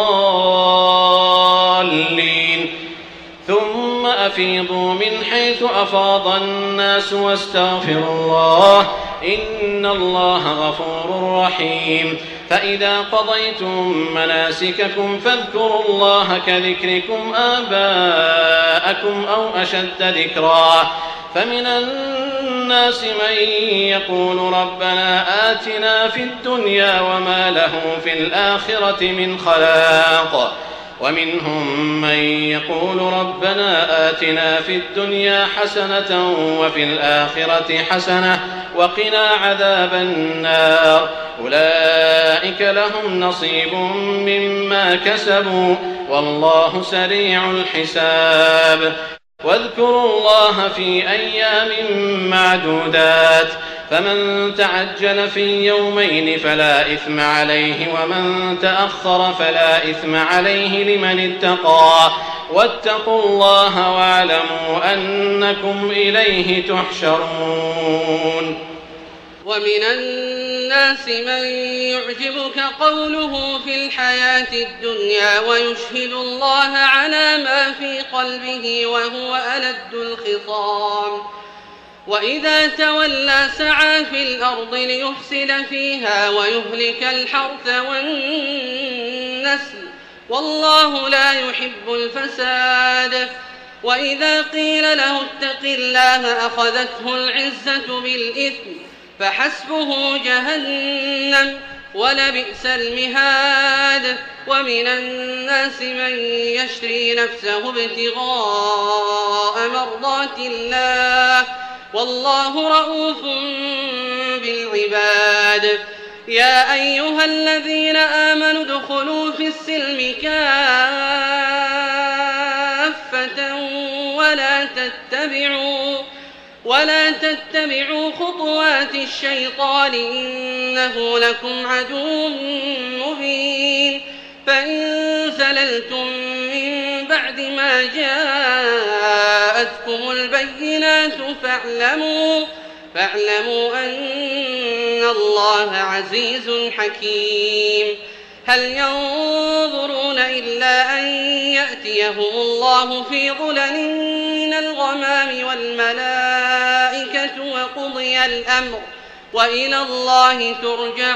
الضالين ثم أفيضوا من حيث أفاض الناس واستغفروا الله إن الله غفور رحيم فإذا قضيتم مناسككم فاذكروا الله كذكركم آباءكم أو أشد ذكرا فمن الناس من يقول ربنا آتنا في الدنيا وما له في الآخرة من خلاق ومنهم من يقول ربنا آتنا في الدنيا حسنة وفي الآخرة حسنة وقنا عذاب النار أولئك لهم نصيب مما كسبوا والله سريع الحساب واذكروا الله في أيام معدودات فمن تعجل في يومين فلا إثم عليه ومن تأخر فلا إثم عليه لمن اتقى واتقوا الله واعلموا أنكم إليه تحشرون. ومن الناس من يعجبك قوله في الحياة الدنيا ويشهد الله على ما في قلبه وهو ألد الخصام وإذا تولى سعى في الأرض ليفسد فيها ويهلك الحرث والنسل والله لا يحب الفساد وإذا قيل له اتق الله أخذته العزة بالإثم فحسبه جهنم ولبئس المهاد ومن الناس من يشري نفسه ابتغاء مرضات الله والله رؤوف بالعباد يا أيها الذين آمنوا ادخلوا في السلم كافة ولا تتبعوا خطوات الشيطان إنه لكم عدو مبين فإن زللتم من بعد ما جاءتكم البينات فاعلموا أن الله عزيز حكيم هل ينظرون إلا أن يأتيهم الله في ظلل من الغمام والملائكة وقضي الأمر وإلى الله ترجع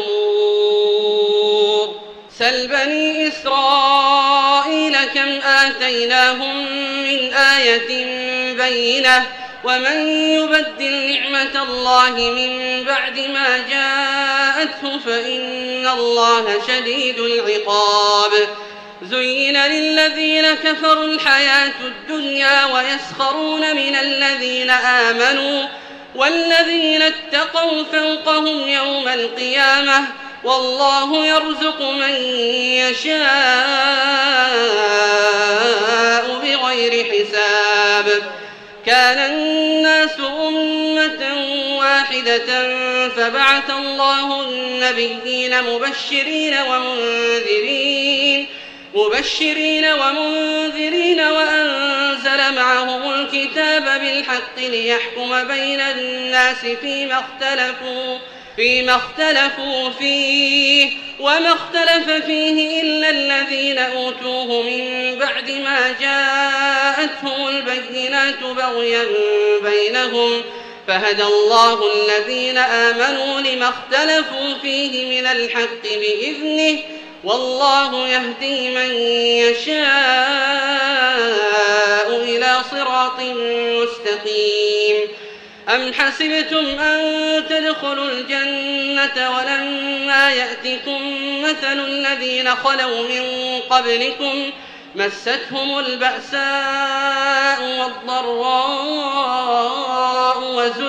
الأمور سل بني إسرائيل كم آتيناهم من آية بينة ومن يبدل نعمة الله من بعد ما جاءته فإن الله شديد العقاب زين للذين كفروا الحياة الدنيا ويسخرون من الذين آمنوا والذين اتقوا فوقهم يوم القيامة والله يرزق من يشاء بغير حساب كان الناس أمة واحدة فبعث الله النبيين مبشرين ومنذرين وأنزل معهم الكتاب بالحق ليحكم بين الناس فيما اختلفوا فيه وما اختلف فيه إلا الذين أوتوه من بعد ما جاءتهم البينات بغيا بينهم فهدى الله الذين آمنوا لما اختلفوا فيه من الحق بإذنه والله يهدي من يشاء إلى صراط مستقيم أم حسبتم أن تدخلوا الجنة ولما يأتكم مثل الذين خلوا من قبلكم مستهم البأساء والضراء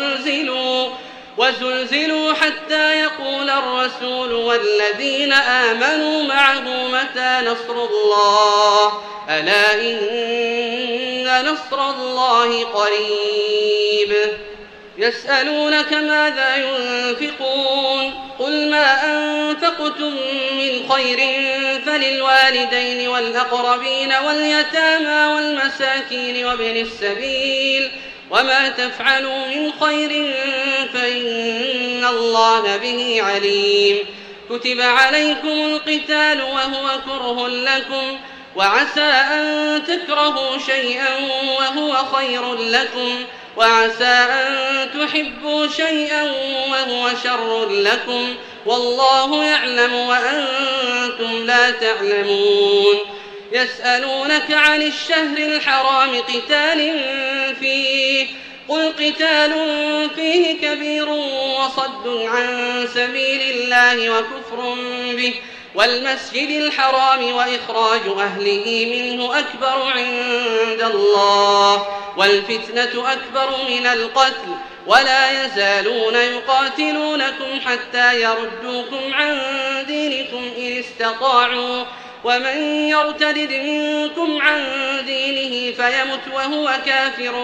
وزلزلوا حتى يقول الرسول والذين آمنوا معه متى نصر الله ألا إن نصر الله قريب يسألونك ماذا ينفقون قل ما أنفقتم من خير فللوالدين والأقربين واليتامى والمساكين وابن السبيل وما تفعلوا من خير فإن الله به عليم كتب عليكم القتال وهو كره لكم وعسى أن تكرهوا شيئا وهو خير لكم وعسى أن تحبوا شيئا وهو شر لكم والله يعلم وأنتم لا تعلمون يسألونك عن الشهر الحرام قتال فيه قل قتال فيه كبير وصد عن سبيل الله وكفر به والمسجد الحرام وإخراج أهله منه أكبر عند الله والفتنة أكبر من القتل ولا يزالون يقاتلونكم حتى يردوكم عن دينكم إن استطاعوا ومن يرتد منكم عن دينه فيمت وهو كافر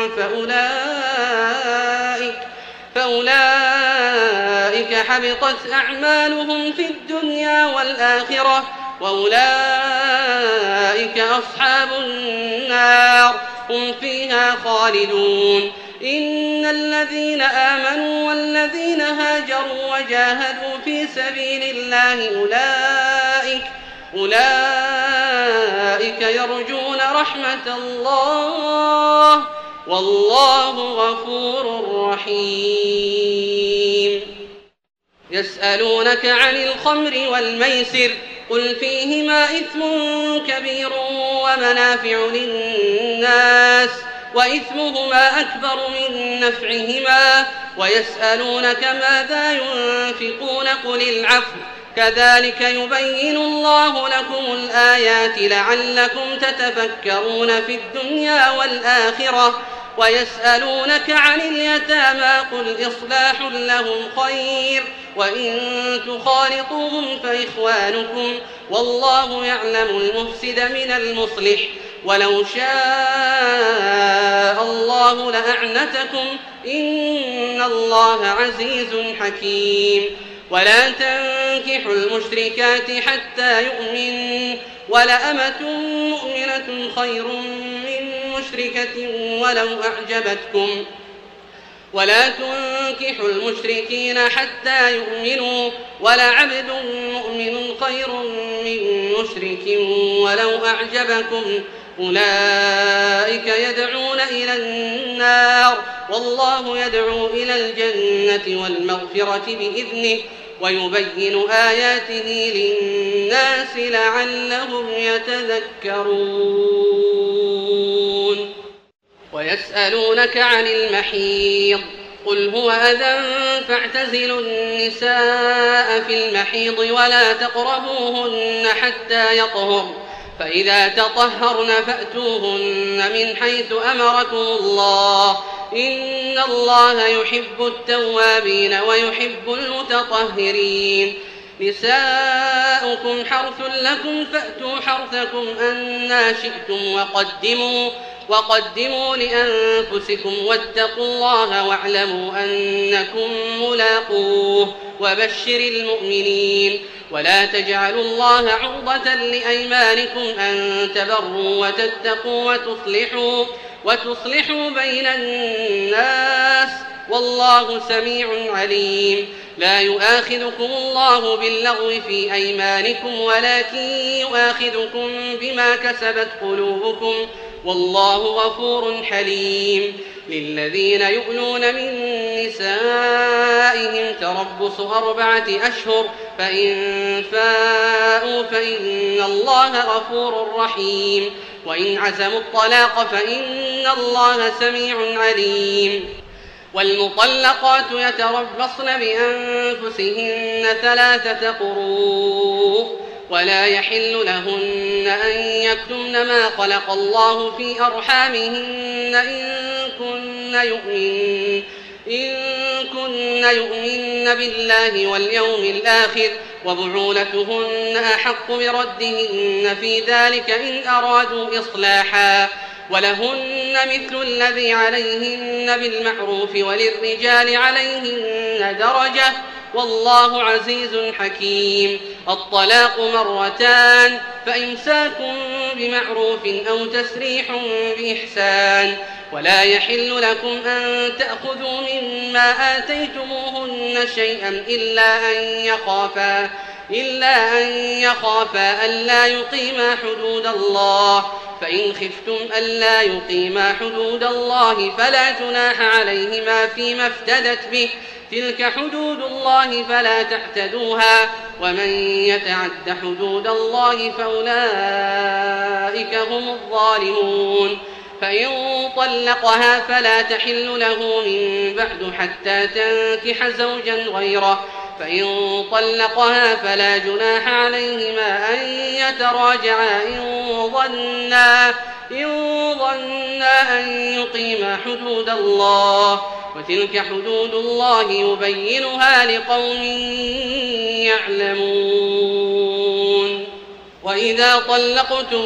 فأولئك حبطت أعمالهم في الدنيا والآخرة وأولئك أصحاب النار هم فيها خالدون إن الذين آمنوا والذين هاجروا وجاهدوا في سبيل الله أولئك يرجون رحمة الله والله غفور رحيم يسألونك عن الخمر والميسر قل فيهما إثم كبير ومنافع للناس وإثمهما أكبر من نفعهما ويسألونك ماذا ينفقون قل العفو كذلك يبين الله لكم الآيات لعلكم تتفكرون في الدنيا والآخرة ويسألونك عن اليتامى قل إصلاح لهم خير وإن تخالطوهم فإخوانكم والله يعلم المفسد من المصلح ولو شاء الله لأعنتكم إن الله عزيز حكيم ولا تنكحوا المشركات حتى يؤمنوا ولأمة مؤمنة خير من مشركة ولو أعجبتكم ولا تنكحوا المشركين حتى يؤمنوا ولعبد مؤمن خير من مشرك ولو أعجبكم أولئك يدعون إلى النار والله يدعو إلى الجنة والمغفرة بإذنه ويبين آياته للناس لعلهم يتذكرون ويسألونك عن المحيض قل هو أذى فاعتزلوا النساء في المحيض ولا تقربوهن حتى يطهرن فإذا تطهرن فأتوهن من حيث أمركم الله إن الله يحب التوابين ويحب المتطهرين نساؤكم حرث لكم فأتوا حرثكم أنى شئتم وقدموا لأنفسكم واتقوا الله واعلموا أنكم ملاقوه وبشر المؤمنين ولا تجعلوا الله عرضة لأيمانكم أن تبروا وتتقوا وتصلحوا بين الناس والله سميع عليم لا يؤاخذكم الله باللغو في أيمانكم ولكن يؤاخذكم بما كسبت قلوبكم والله غفور حليم للذين يؤلون من نسائهم تربص 4 أشهر فإن فاءوا فإن الله غفور رحيم وإن عزموا الطلاق فإن الله سميع عليم والمطلقات يتربصن بأنفسهن 3 قروء ولا يحل لهن أن يكتمن ما خلق الله في أرحامهن إن كن يؤمن بالله واليوم الآخر وبعولتهن أحق بردهن في ذلك إن أرادوا إصلاحا ولهن مثل الذي عليهن بالمعروف وللرجال عليهن درجة والله عزيز حكيم. الطلاق مرتان، فإمساك بمعروف أو تسريح بإحسان. ولا يحل لكم أن تأخذوا مما آتيتموهن شيئا إلا أن يخافا ألا يقيما حدود الله، فإن خفتم ألا يقيما حدود الله فلا جناح عليهما فيما افتدت به، تلك حدود الله فلا تعتدوها، ومن يتعد حدود الله فأولئك هم الظالمون. فإن طلقها فلا تحل له من بعد حتى تنكح زوجا غيره، فإن طلقها فلا جناح عليهما أن يتراجعا إن ظنا أن يقيما حدود الله، وتلك حدود الله يبينها لقوم يعلمون. وإذا طلقتم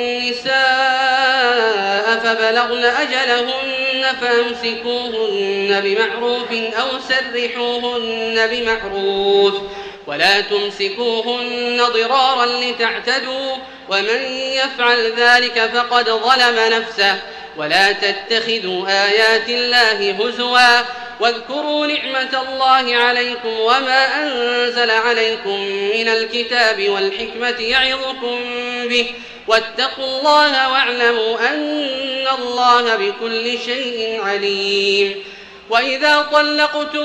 النساء فبلغن أجلهن فامسكوهن بمعروف أو سرحوهن بمعروف، ولا تمسكوهن ضرارا لتعتدوا، ومن يفعل ذلك فقد ظلم نفسه. ولا تتخذوا آيات الله هزوا، واذكروا نعمة الله عليكم وما أنزل عليكم من الكتاب والحكمة يعظكم به، واتقوا الله واعلموا أن الله بكل شيء عليم. وإذا طلقتم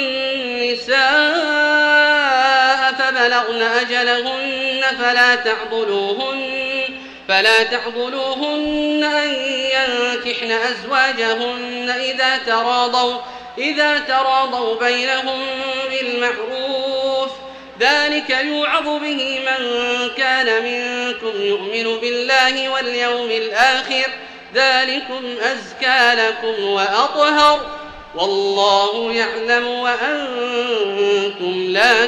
النساء فبلغن أجلهن فلا تعضلوهن أن ينكحن أزواجهن إذا تراضوا بينهم بالمعروف، ذلك يوعظ به من كان منكم يؤمن بالله واليوم الآخر، ذلكم أزكى لكم وأطهر، والله يعلم وأنتم لا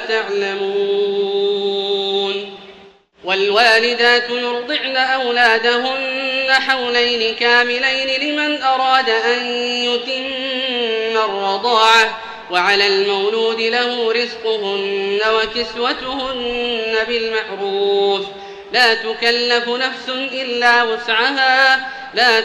تعلمون. والوالدات يرضعن أولادهن حولين كاملين لمن أراد أن يتم الرضاعة، وعلى المولود له رزقهن وكسوتهن بالمعروف، لا تكلف نفس إلا وسعها، لا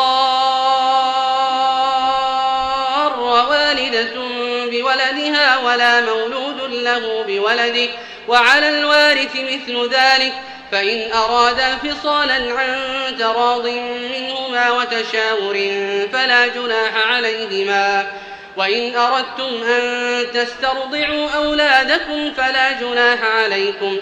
تضار والدة بولدها ولا مولود له بولده، وعلى الوارث مثل ذلك، فإن أرادا فصالا عن تراض منهما وتشاور فلا جناح عليهما. وإن أردتم أن تسترضعوا أولادكم فلا جناح عليكم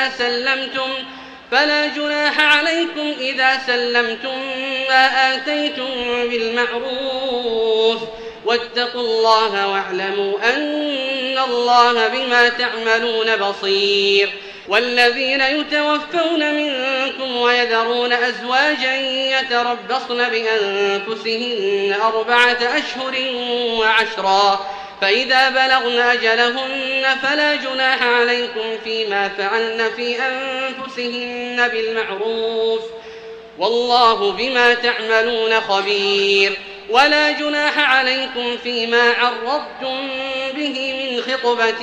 إذا سلمتم ما آتيتم بالمعروف، واتقوا الله واعلموا أن الله بما تعملون بصير. والذين يتوفون منكم ويذرون أزواجا يتربصن بأنفسهن 4 أشهر و10، فإذا بلغن أجلهن فلا جناح عليكم فيما فعلن في أنفسهن بالمعروف، والله بما تعملون خبير. ولا جناح عليكم فيما عرضتم به من خطبة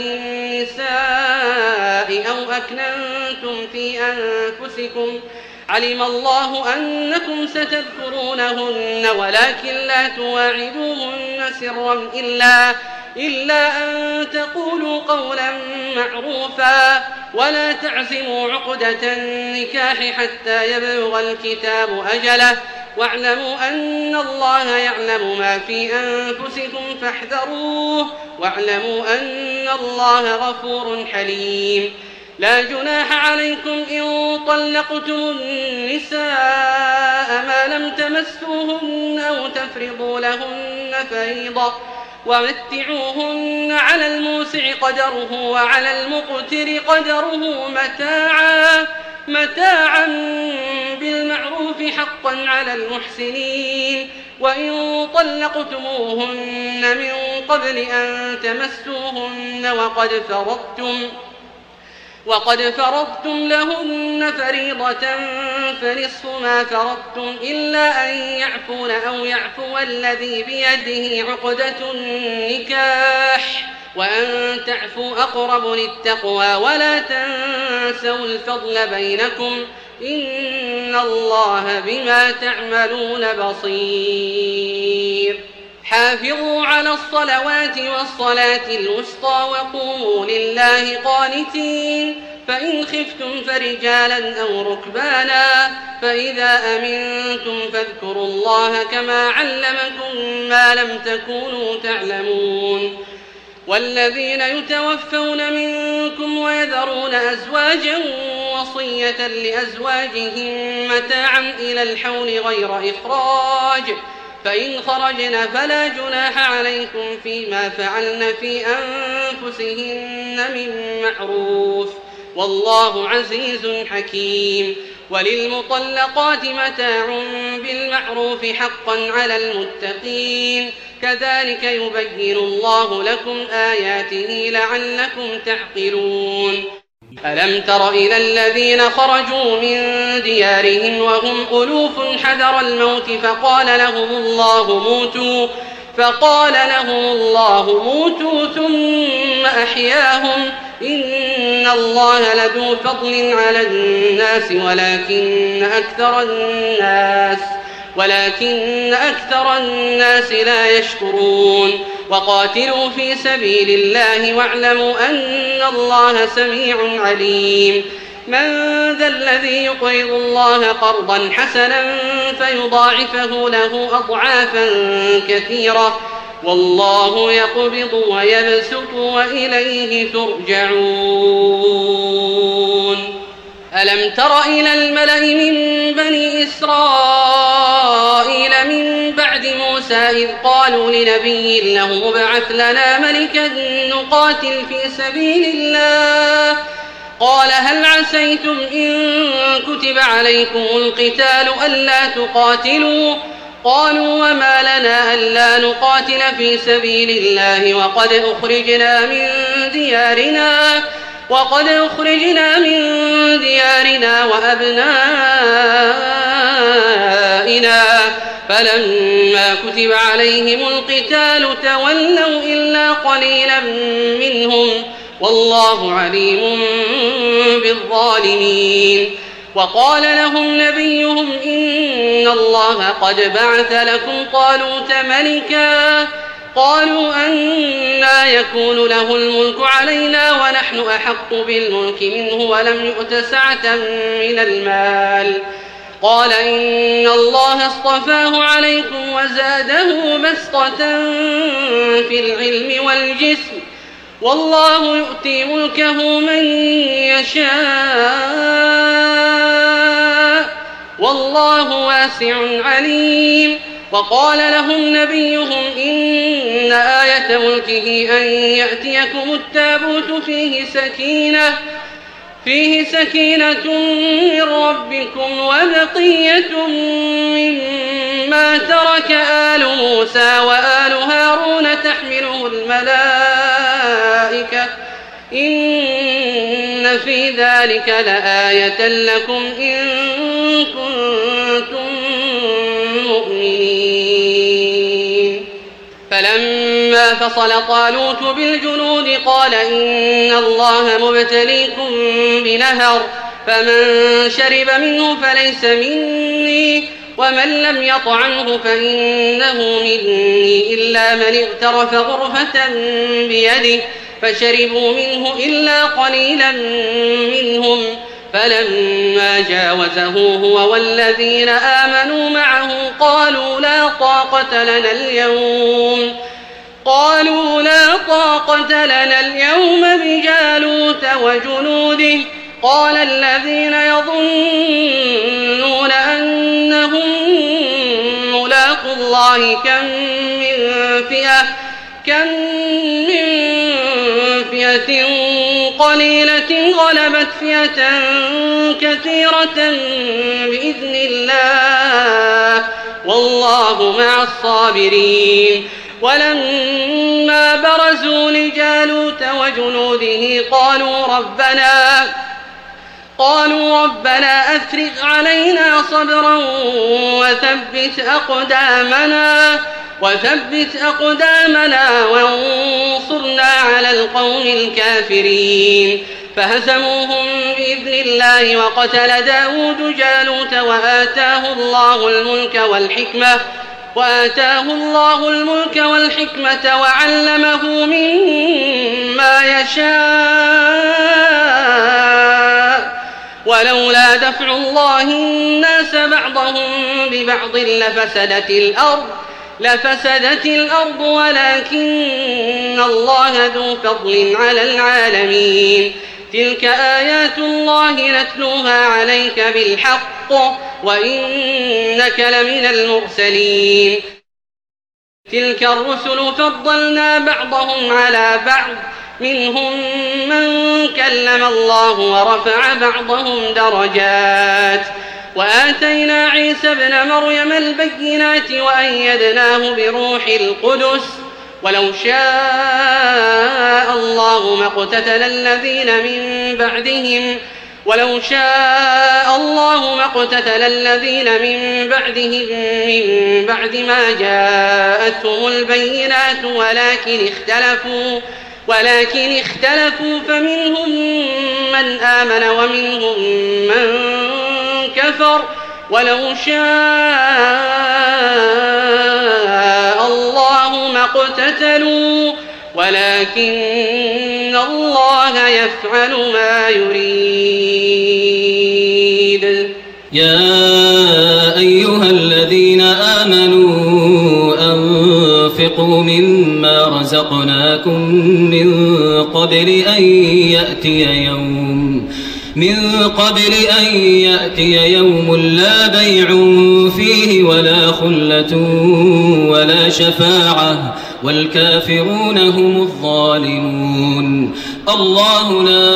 النساء أو أكننتم في أنفسكم، علم الله أنكم ستذكرونهن ولكن لا تواعدوهن سرا إلا أن تقولوا قولا معروفا، ولا تعزموا عقدة النكاح حتى يبلغ الكتاب أجله، واعلموا أن الله يعلم ما في أنفسكم فاحذروه، واعلموا أن الله غفور حليم. لا جناح عليكم إن طلقتم النساء ما لم تمسوهن أو تفرضوا لهن فريضة، ومتعوهن على الموسع قدره وعلى المقتر قدره متاعا بالمعروف حقا على المحسنين. وإن طلقتموهن من قبل أن تمسوهن وقد فرضتم لهن فريضة فنصف ما فرضتم إلا أن يعفون أو يعفو الذي بيده عقدة النكاح، وأن تعفوا أقرب للتقوى ولا تنسوا الفضل بينكم إن الله بما تعملون بصير حافظوا على الصلوات والصلاة الوسطى وقوموا لله قانتين فإن خفتم فرجالا أو ركبانا فإذا أمنتم فاذكروا الله كما علمكم ما لم تكونوا تعلمون والذين يتوفون منكم ويذرون أزواجا وصية لأزواجهم متاعا إلى الحول غير إخراج فإن خرجن فلا جناح عليكم فيما فعلن في أنفسهن من معروف والله عزيز حكيم وللمطلقات متاع بالمعروف حقا على المتقين كذلك يبين الله لكم آياته لعلكم تعقلون ألم تر إلى الذين خرجوا من ديارهم وهم ألوف حذر الموت فقال لهم الله موتوا ثم أحياهم إن الله لذو فضل على الناس ولكن أكثر الناس لا يشكرون وقاتلوا في سبيل الله واعلموا أن الله سميع عليم من ذا الذي يقرض الله قرضا حسنا فيضاعفه له أضعافا كثيرة والله يقبض ويبسط وإليه ترجعون ألم تر إلى الملأ من بني إسرائيل من بعد موسى إذ قالوا لنبي له ابعث لنا ملكا نقاتل في سبيل الله قال هل عسيتم إن كتب عليكم القتال ألا تقاتلوا قالوا وما لنا ألا نقاتل في سبيل الله وقد أخرجنا من ديارنا وأبنائنا فلما كتب عليهم القتال تولوا إلا قليلا منهم والله عليم بالظالمين وقال لهم نبيهم إن الله قد بعث لكم طالوت ملكا قالوا أنى يكون له الملك علينا ونحن أحق بالملك منه ولم يؤت سعة من المال قال إن الله اصطفاه عليكم وزاده بسطة في العلم والجسم والله يؤتي ملكه من يشاء والله واسع عليم وقال لهم نبيهم إن آية ملكه أن يأتيكم التابوت فيه سكينة من ربكم وبقية مما ترك آل موسى وآل هارون تحمله الملائكة إن في ذلك لآية لكم إن كنتم مؤمنين فلما فصل طالوت بالجنود قال إن الله مبتليكم بنهر فمن شرب منه فليس مني ومن لم يطعمه فإنه مني إلا من اغترف غرفة بيده فشربوا منه إلا قليلا منهم فلما جاوزه هو والذين آمنوا معه قالوا لا طاقة لنا اليوم بجالوت وجنوده قال الذين يظنون أنهم ملاقو الله كم من فئة قليلة غلبت فئة كثيرة بإذن الله والله مع الصابرين ولما برزوا لجالوت وجنوده قالوا ربنا أفرغ علينا صبرا وثبت أقدامنا وثبت أقدامنا وانصرنا على القوم الكافرين فهزموهم بإذن الله وقتل داود جالوت وآتاه الله الملك والحكمة وعلمه مما يشاء ولولا دفع الله الناس بعضهم ببعض لفسدت الأرض ولكن الله ذو فضل على العالمين تلك آيات الله نتلوها عليك بالحق وإنك لمن المرسلين تلك الرسل فضلنا بعضهم على بعض منهم من كلم الله ورفع بعضهم درجات وآتينا عيسى ابن مريم البينات وأيدناه بروح القدس ولو شاء الله ما اقتتل الذين من بعدهم من بعد ما جاءتهم البينات ولكن اختلفوا فمنهم من آمن ومنهم من كفر ولو شاء الله ما اقتتلوا ولكن الله يفعل ما يريد يا أيها الذين آمنوا أنفقوا مما رزقناكم من قبل أن يأتي يوم لا بيع فيه ولا خلة ولا شفاعة والكافرون هم الظالمون الله لا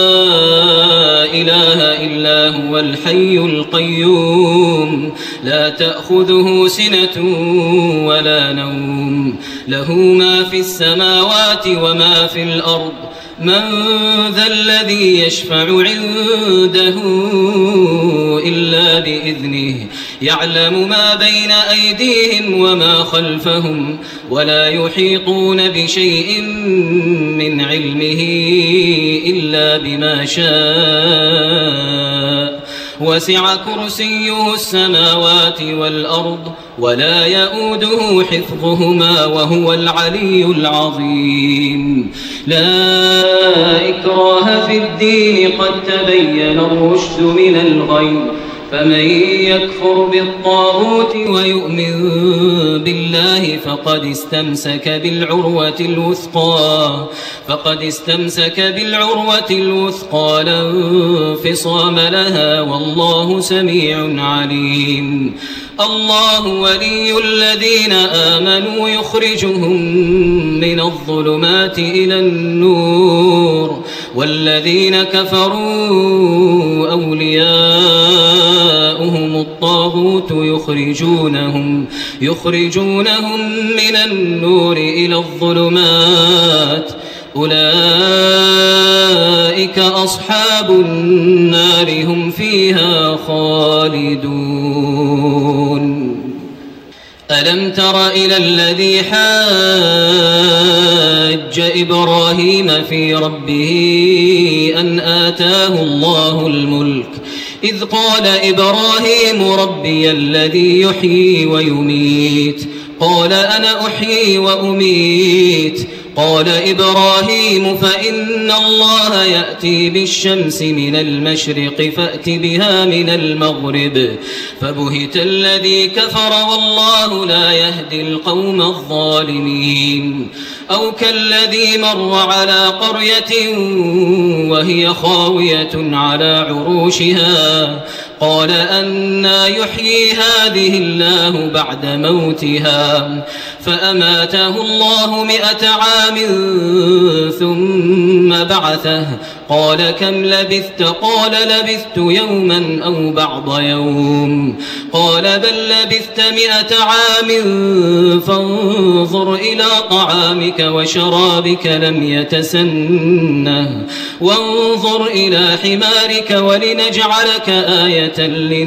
إله إلا هو الحي القيوم لا تأخذه سنة ولا نوم له ما في السماوات وما في الأرض من ذا الذي يشفع عنده إلا بإذنه يعلم ما بين أيديهم وما خلفهم ولا يحيطون بشيء من علمه إلا بما شاء وسع كرسيه السماوات والأرض ولا يؤوده حفظهما وهو العلي العظيم لا إكراه في الدين قد تبين الرشد من الغي فمن يكفر بالطاغوت ويؤمن بالله فقد استمسك بالعروة الوثقى لا انفصام لها والله سميع عليم الله ولي الذين آمنوا يخرجهم من الظلمات إلى النور والذين كفروا أولياؤهم الطاغوت يخرجونهم من النور إلى الظلمات أولئك أصحاب النار هم فيها خالدون ألم تر إلى الذي حاج إبراهيم في ربه أن آتاه الله الملك إذ قال إبراهيم ربي الذي يحيي ويميت قال أنا أحيي وأميت قال إبراهيم فإن الله يأتي بالشمس من المشرق فأت بها من المغرب فبهت الذي كفر والله لا يهدي القوم الظالمين أو كالذي مر على قرية وهي خاوية على عروشها قال أنى يحيي هذه الله بعد موتها فأماته الله 100 عام ثم بعثه قال كم لبثت قال لبثت يوما أو بعض يوم قال بل لبثت 100 عام فانظر إلى طعامك وشرابك لم يتسنه وانظر إلى حمارك ولنجعلك آية آية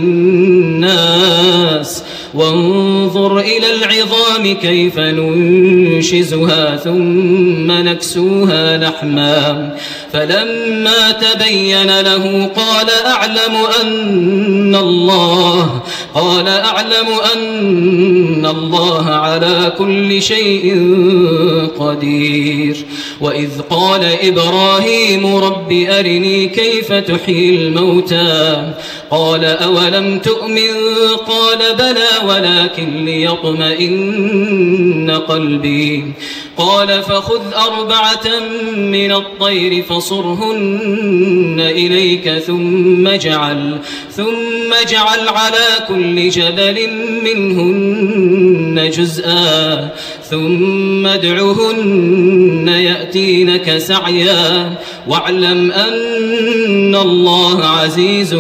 للناس وانظر إلى العظام كيف ننشزها ثم نكسوها لحما فلما تبين له قال أعلم أن الله على كل شيء قدير. وإذ قال إبراهيم رب أرني كيف تحيي الموتى قال أولم تؤمن قال بلى ولكن ليطمئن قلبي قال فخذ 4 من الطير فصرهن إليك ثم اجعل على كل جبل منهن جزءا ثم ادعهن يأتينك سعيا واعلم أن الله عزيز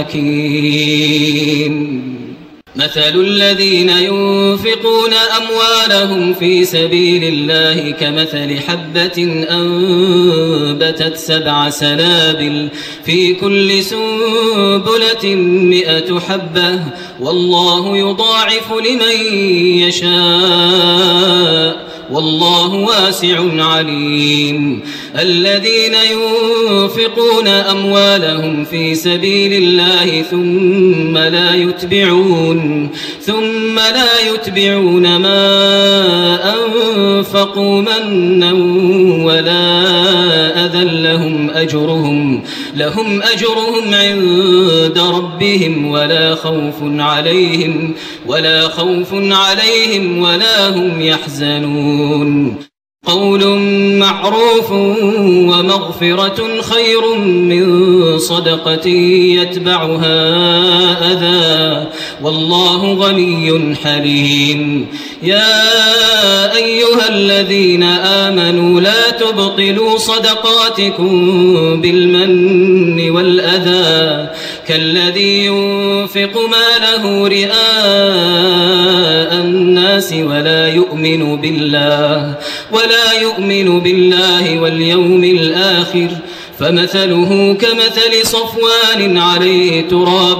حكيم. مثل الذين ينفقون أموالهم في سبيل الله كمثل حبة أنبتت 7 سنابل في كل سنبلة 100 حبة والله يضاعف لمن يشاء والله واسع عليم. الذين ينفقون أموالهم في سبيل الله ثم لا يتبعون ما أنفقوا منا ولا أذى لهم أجرهم عند ربهم ولا خوف عليهم ولا هم يحزنون. قول معروف ومغفرة خير من صدقة يتبعها أذى والله غني حليم. يا أيها الذين آمنوا لا تبطلوا صدقاتكم بالمن والأذى كالذي ينفق ماله رئاء الناس ولا يؤمن بالله واليوم الآخر فمثله كمثل صفوان عليه تراب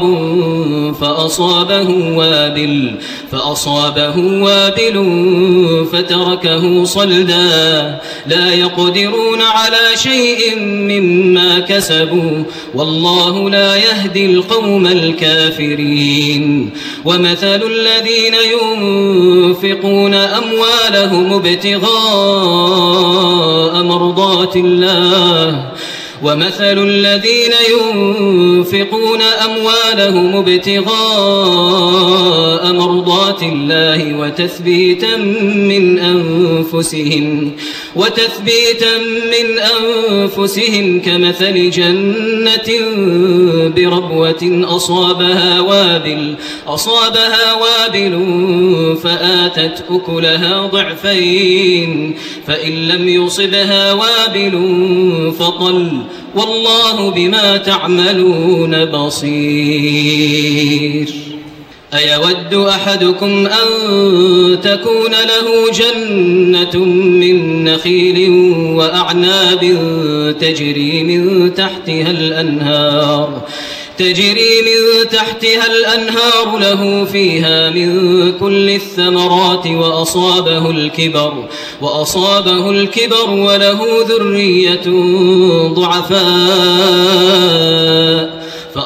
فأصابه وابل فتركه صلدا لا يقدرون على شيء مما كسبوا والله لا يهدي القوم الكافرين. ومثل الذين ينفقون أموالهم ابتغاء مرضات الله وتثبيتا من أنفسهم كمثل جنة بربوة أصابها وابل فآتت أكلها ضعفين فإن لم يصبها وابل فطل والله بما تعملون بصير. أيود أحدكم أن تكون له جنة من نخيل وأعناب تجري من تحتها الأنهار له فيها من كل الثمرات وأصابه الكبر وله ذرية ضعفاء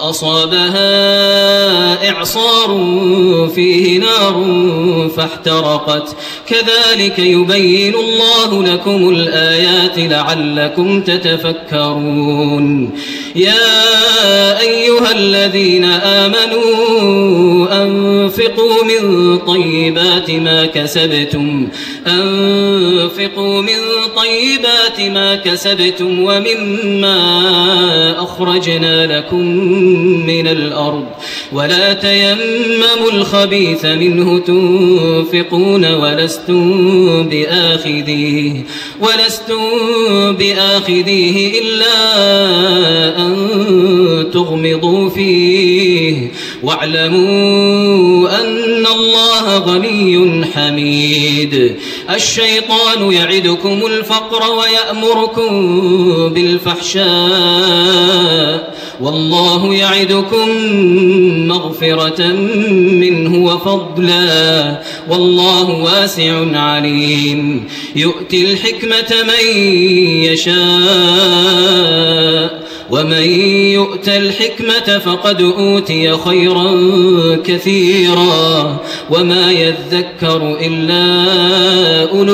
فأصابها إعصار فيه نار فاحترقت كذلك يبين الله لكم الآيات لعلكم تتفكرون. يا أيها الذين آمنوا أنفقوا من طيبات ما كسبتم ومما أخرجنا لكم من الأرض ولا تيمموا الخبيث منه تنفقون ولستم بآخذيه إلا أن تغمضوا فيه واعلموا أن الله غني حميد. الشيطان يعدكم الفقر ويأمركم بالفحشاء والله يعدكم مغفرة منه وفضلا والله واسع عليم يؤتي الحكمة من يشاء ومن يؤت الحكمة فقد أوتي خيرا كثيرا وما يذكر إلا أولو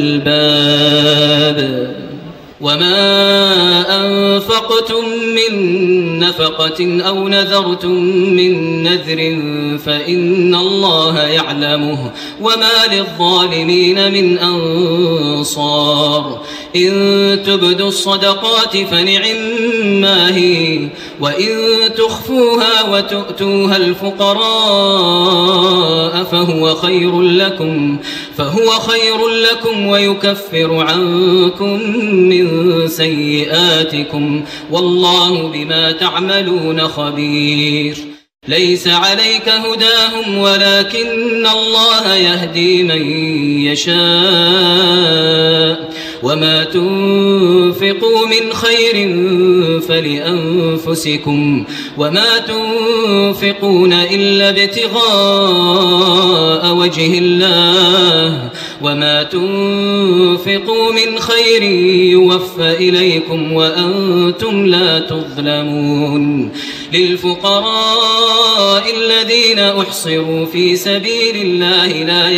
الألباب وما أنفقتم من نفقة أو نذرتم من نذر فإن الله يعلمه وما للظالمين من أنصار إن تبدوا الصدقات فنعما هي وإن تخفوها وتؤتوها الفقراء فهو خير لكم ويكفر عنكم من سيئاتكم والله بما تعملون خبير ليس عليك هداهم ولكن الله يهدي من يشاء وما تنفقوا من خير فلأنفسكم وما تنفقون إلا ابتغاء وجه الله وما تنفقوا من خير يوفى إليكم وأنتم لا تظلمون للفقراء الذين أحصروا في سبيل الله لا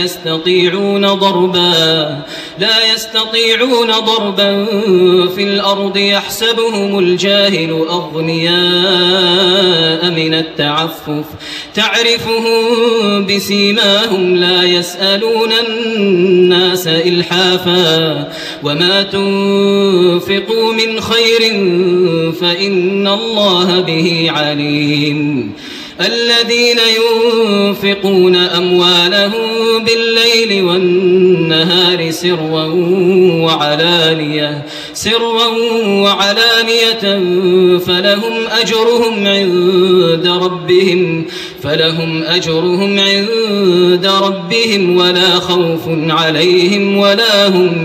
يستطيعون ضربا في الأرض يحسبهم الجاهل أغنياء من التعفف تعرفهم بسيماهم لا يسألون الناس إلحافا وما تنفقوا من خير فإن الله به عليم الذين ينفقون أموالهم بالليل والنهار سرا وعلانية فلهم أجرهم عند ربهم ولا خوف عليهم ولا هم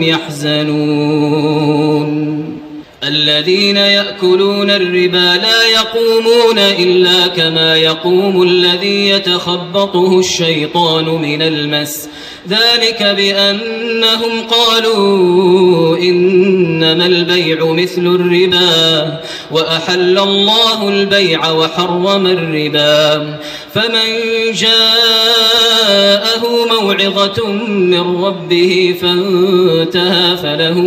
يحزنون الذين يأكلون الربا لا يقومون إلا كما يقوم الذي يتخبطه الشيطان من المس ذلك بأنهم قالوا إنما البيع مثل الربا وأحل الله البيع وحرم الربا فمن جاءه موعظة من ربه فانتهى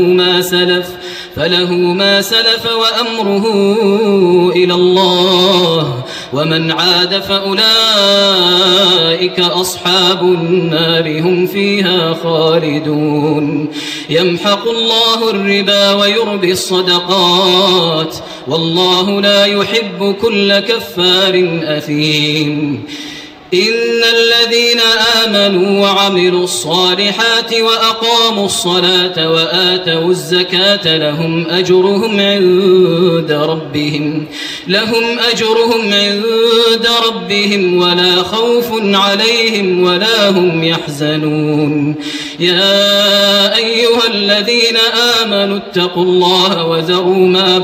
فله ما سلف وأمره إلى الله ومن عاد فأولئك أصحاب النار هم فيها خالدون يمحق الله الربا ويربي الصدقات والله لا يحب كل كفار أثيم إن الذين آمنوا وعملوا الصالحات وأقاموا الصلاة وآتوا الزكاة لهم أجرهم عند ربهم ولا خوف عليهم ولا هم يحزنون يا أيها الذين آمنوا اتقوا الله وذروا ما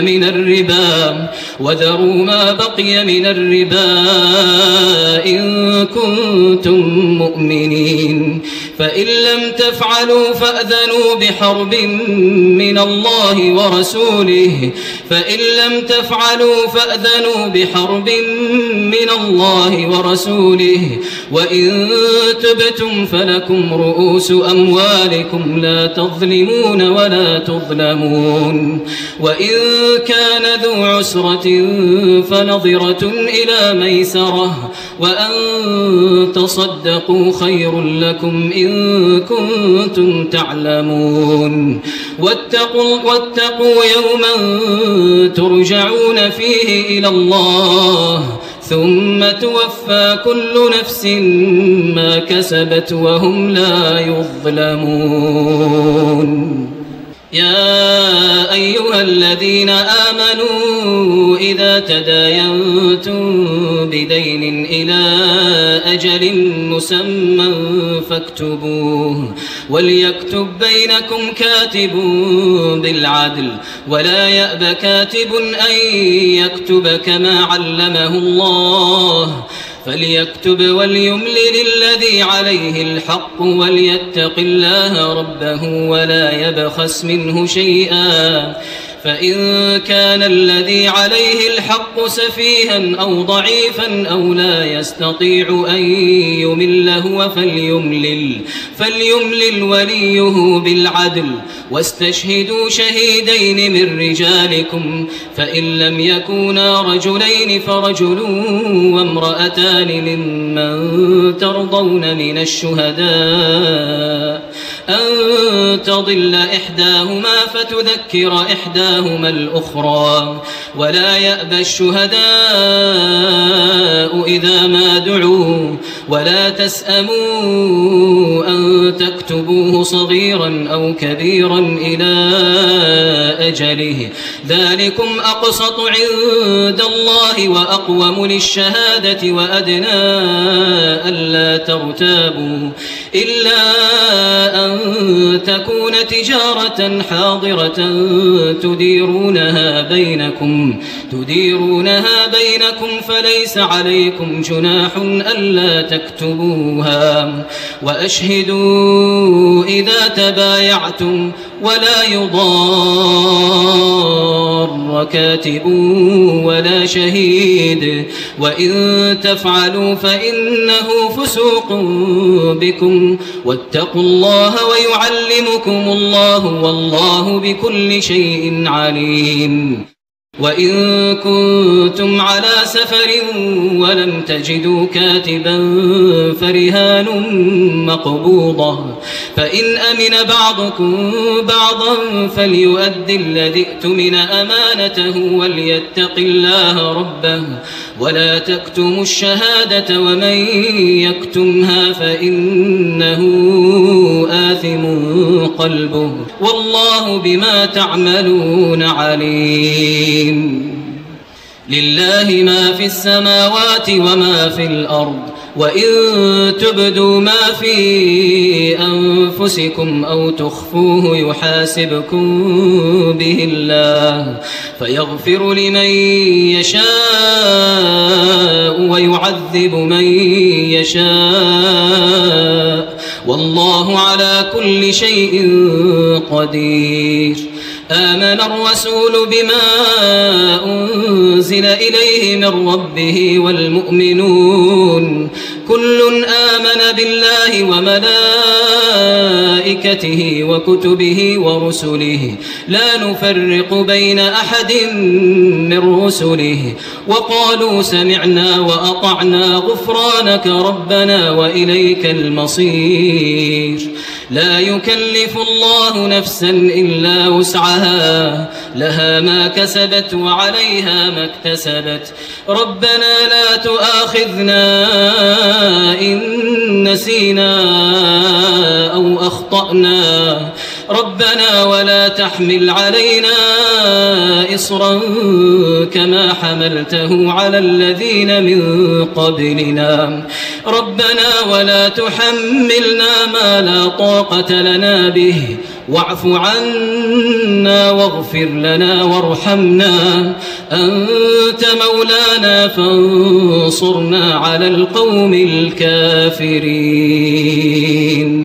بقي من الربا إن كنتم مؤمنين فإن لم تفعلوا فأذنوا بحرب من الله ورسوله وإن تبتم فلكم رؤوس أموالكم لا تظلمون ولا تظلمون وإن كان ذو عسرة فنظرة إلى ميسرة وأن تصدقوا خير لكم إن كنتم تعلمون واتقوا يوما ترجعون فيه إلى الله ثم توفى كل نفس ما كسبت وهم لا يظلمون يا أيها الذين آمنوا إذا تداينتم بدين إلى أجل مسمى فاكتبوه وليكتب بينكم كاتب بالعدل ولا يأب كاتب أن يكتب كما علمه الله فليكتب وليملل الذي عليه الحق وليتق الله ربه ولا يبخس منه شيئا فإن كان الذي عليه الحق سفيها أو ضعيفا أو لا يستطيع أن يمل هو فليملل وليه بالعدل واستشهدوا شهيدين من رجالكم فإن لم يكونا رجلين فرجل وامرأتان ممن ترضون من الشهداء أن تضل إحداهما فتذكر إحداهما الأخرى ولا يأبى الشهداء إذا ما دعوا ولا تسأموا أن تكتبوه صغيرا أو كبيرا إلى أجله ذلكم أقسط عند الله وأقوم للشهادة وأدنى ألا ترتابوا إلا أن تكون تجارة حاضرة تديرونها بينكم فليس عليكم جناح ألا تكتبوها وأشهدوا إذا تبايعتم ولا يضار كاتب ولا شهيد وإن تفعلوا فإنه فسوق بكم واتقوا الله ويعلمكم الله والله بكل شيء عليم وإن كنتم على سفر ولم تجدوا كاتبا فرهان مقبوضة فإن أمن بعضكم بعضا فليؤدي الذي اؤتمن أمانته وليتق الله ربه ولا تكتموا الشهادة ومن يكتمها فإنه آثم قلبه والله بما تعملون عليم لله ما في السماوات وما في الأرض وإن تبدوا ما في أنفسكم أو تخفوه يحاسبكم به الله فيغفر لمن يشاء ويعذب من يشاء والله على كل شيء قدير آمن الرسول بما أنزل إليه من ربه والمؤمنون كل آمن بالله وملائكته وكتبه ورسله لا نفرق بين أحد من رسله وقالوا سمعنا وأطعنا غفرانك ربنا وإليك المصير لا يكلف الله نفسا إلا وسعها لها ما كسبت وعليها ما اكتسبت ربنا لا تؤاخذنا إن نسينا أو أخطأنا ربنا ولا تحمل علينا إصرا كما حملته على الذين من قبلنا ربنا ولا تحملنا ما لا طاقة لنا به واعف عنا واغفر لنا وارحمنا أنت مولانا فانصرنا على القوم الكافرين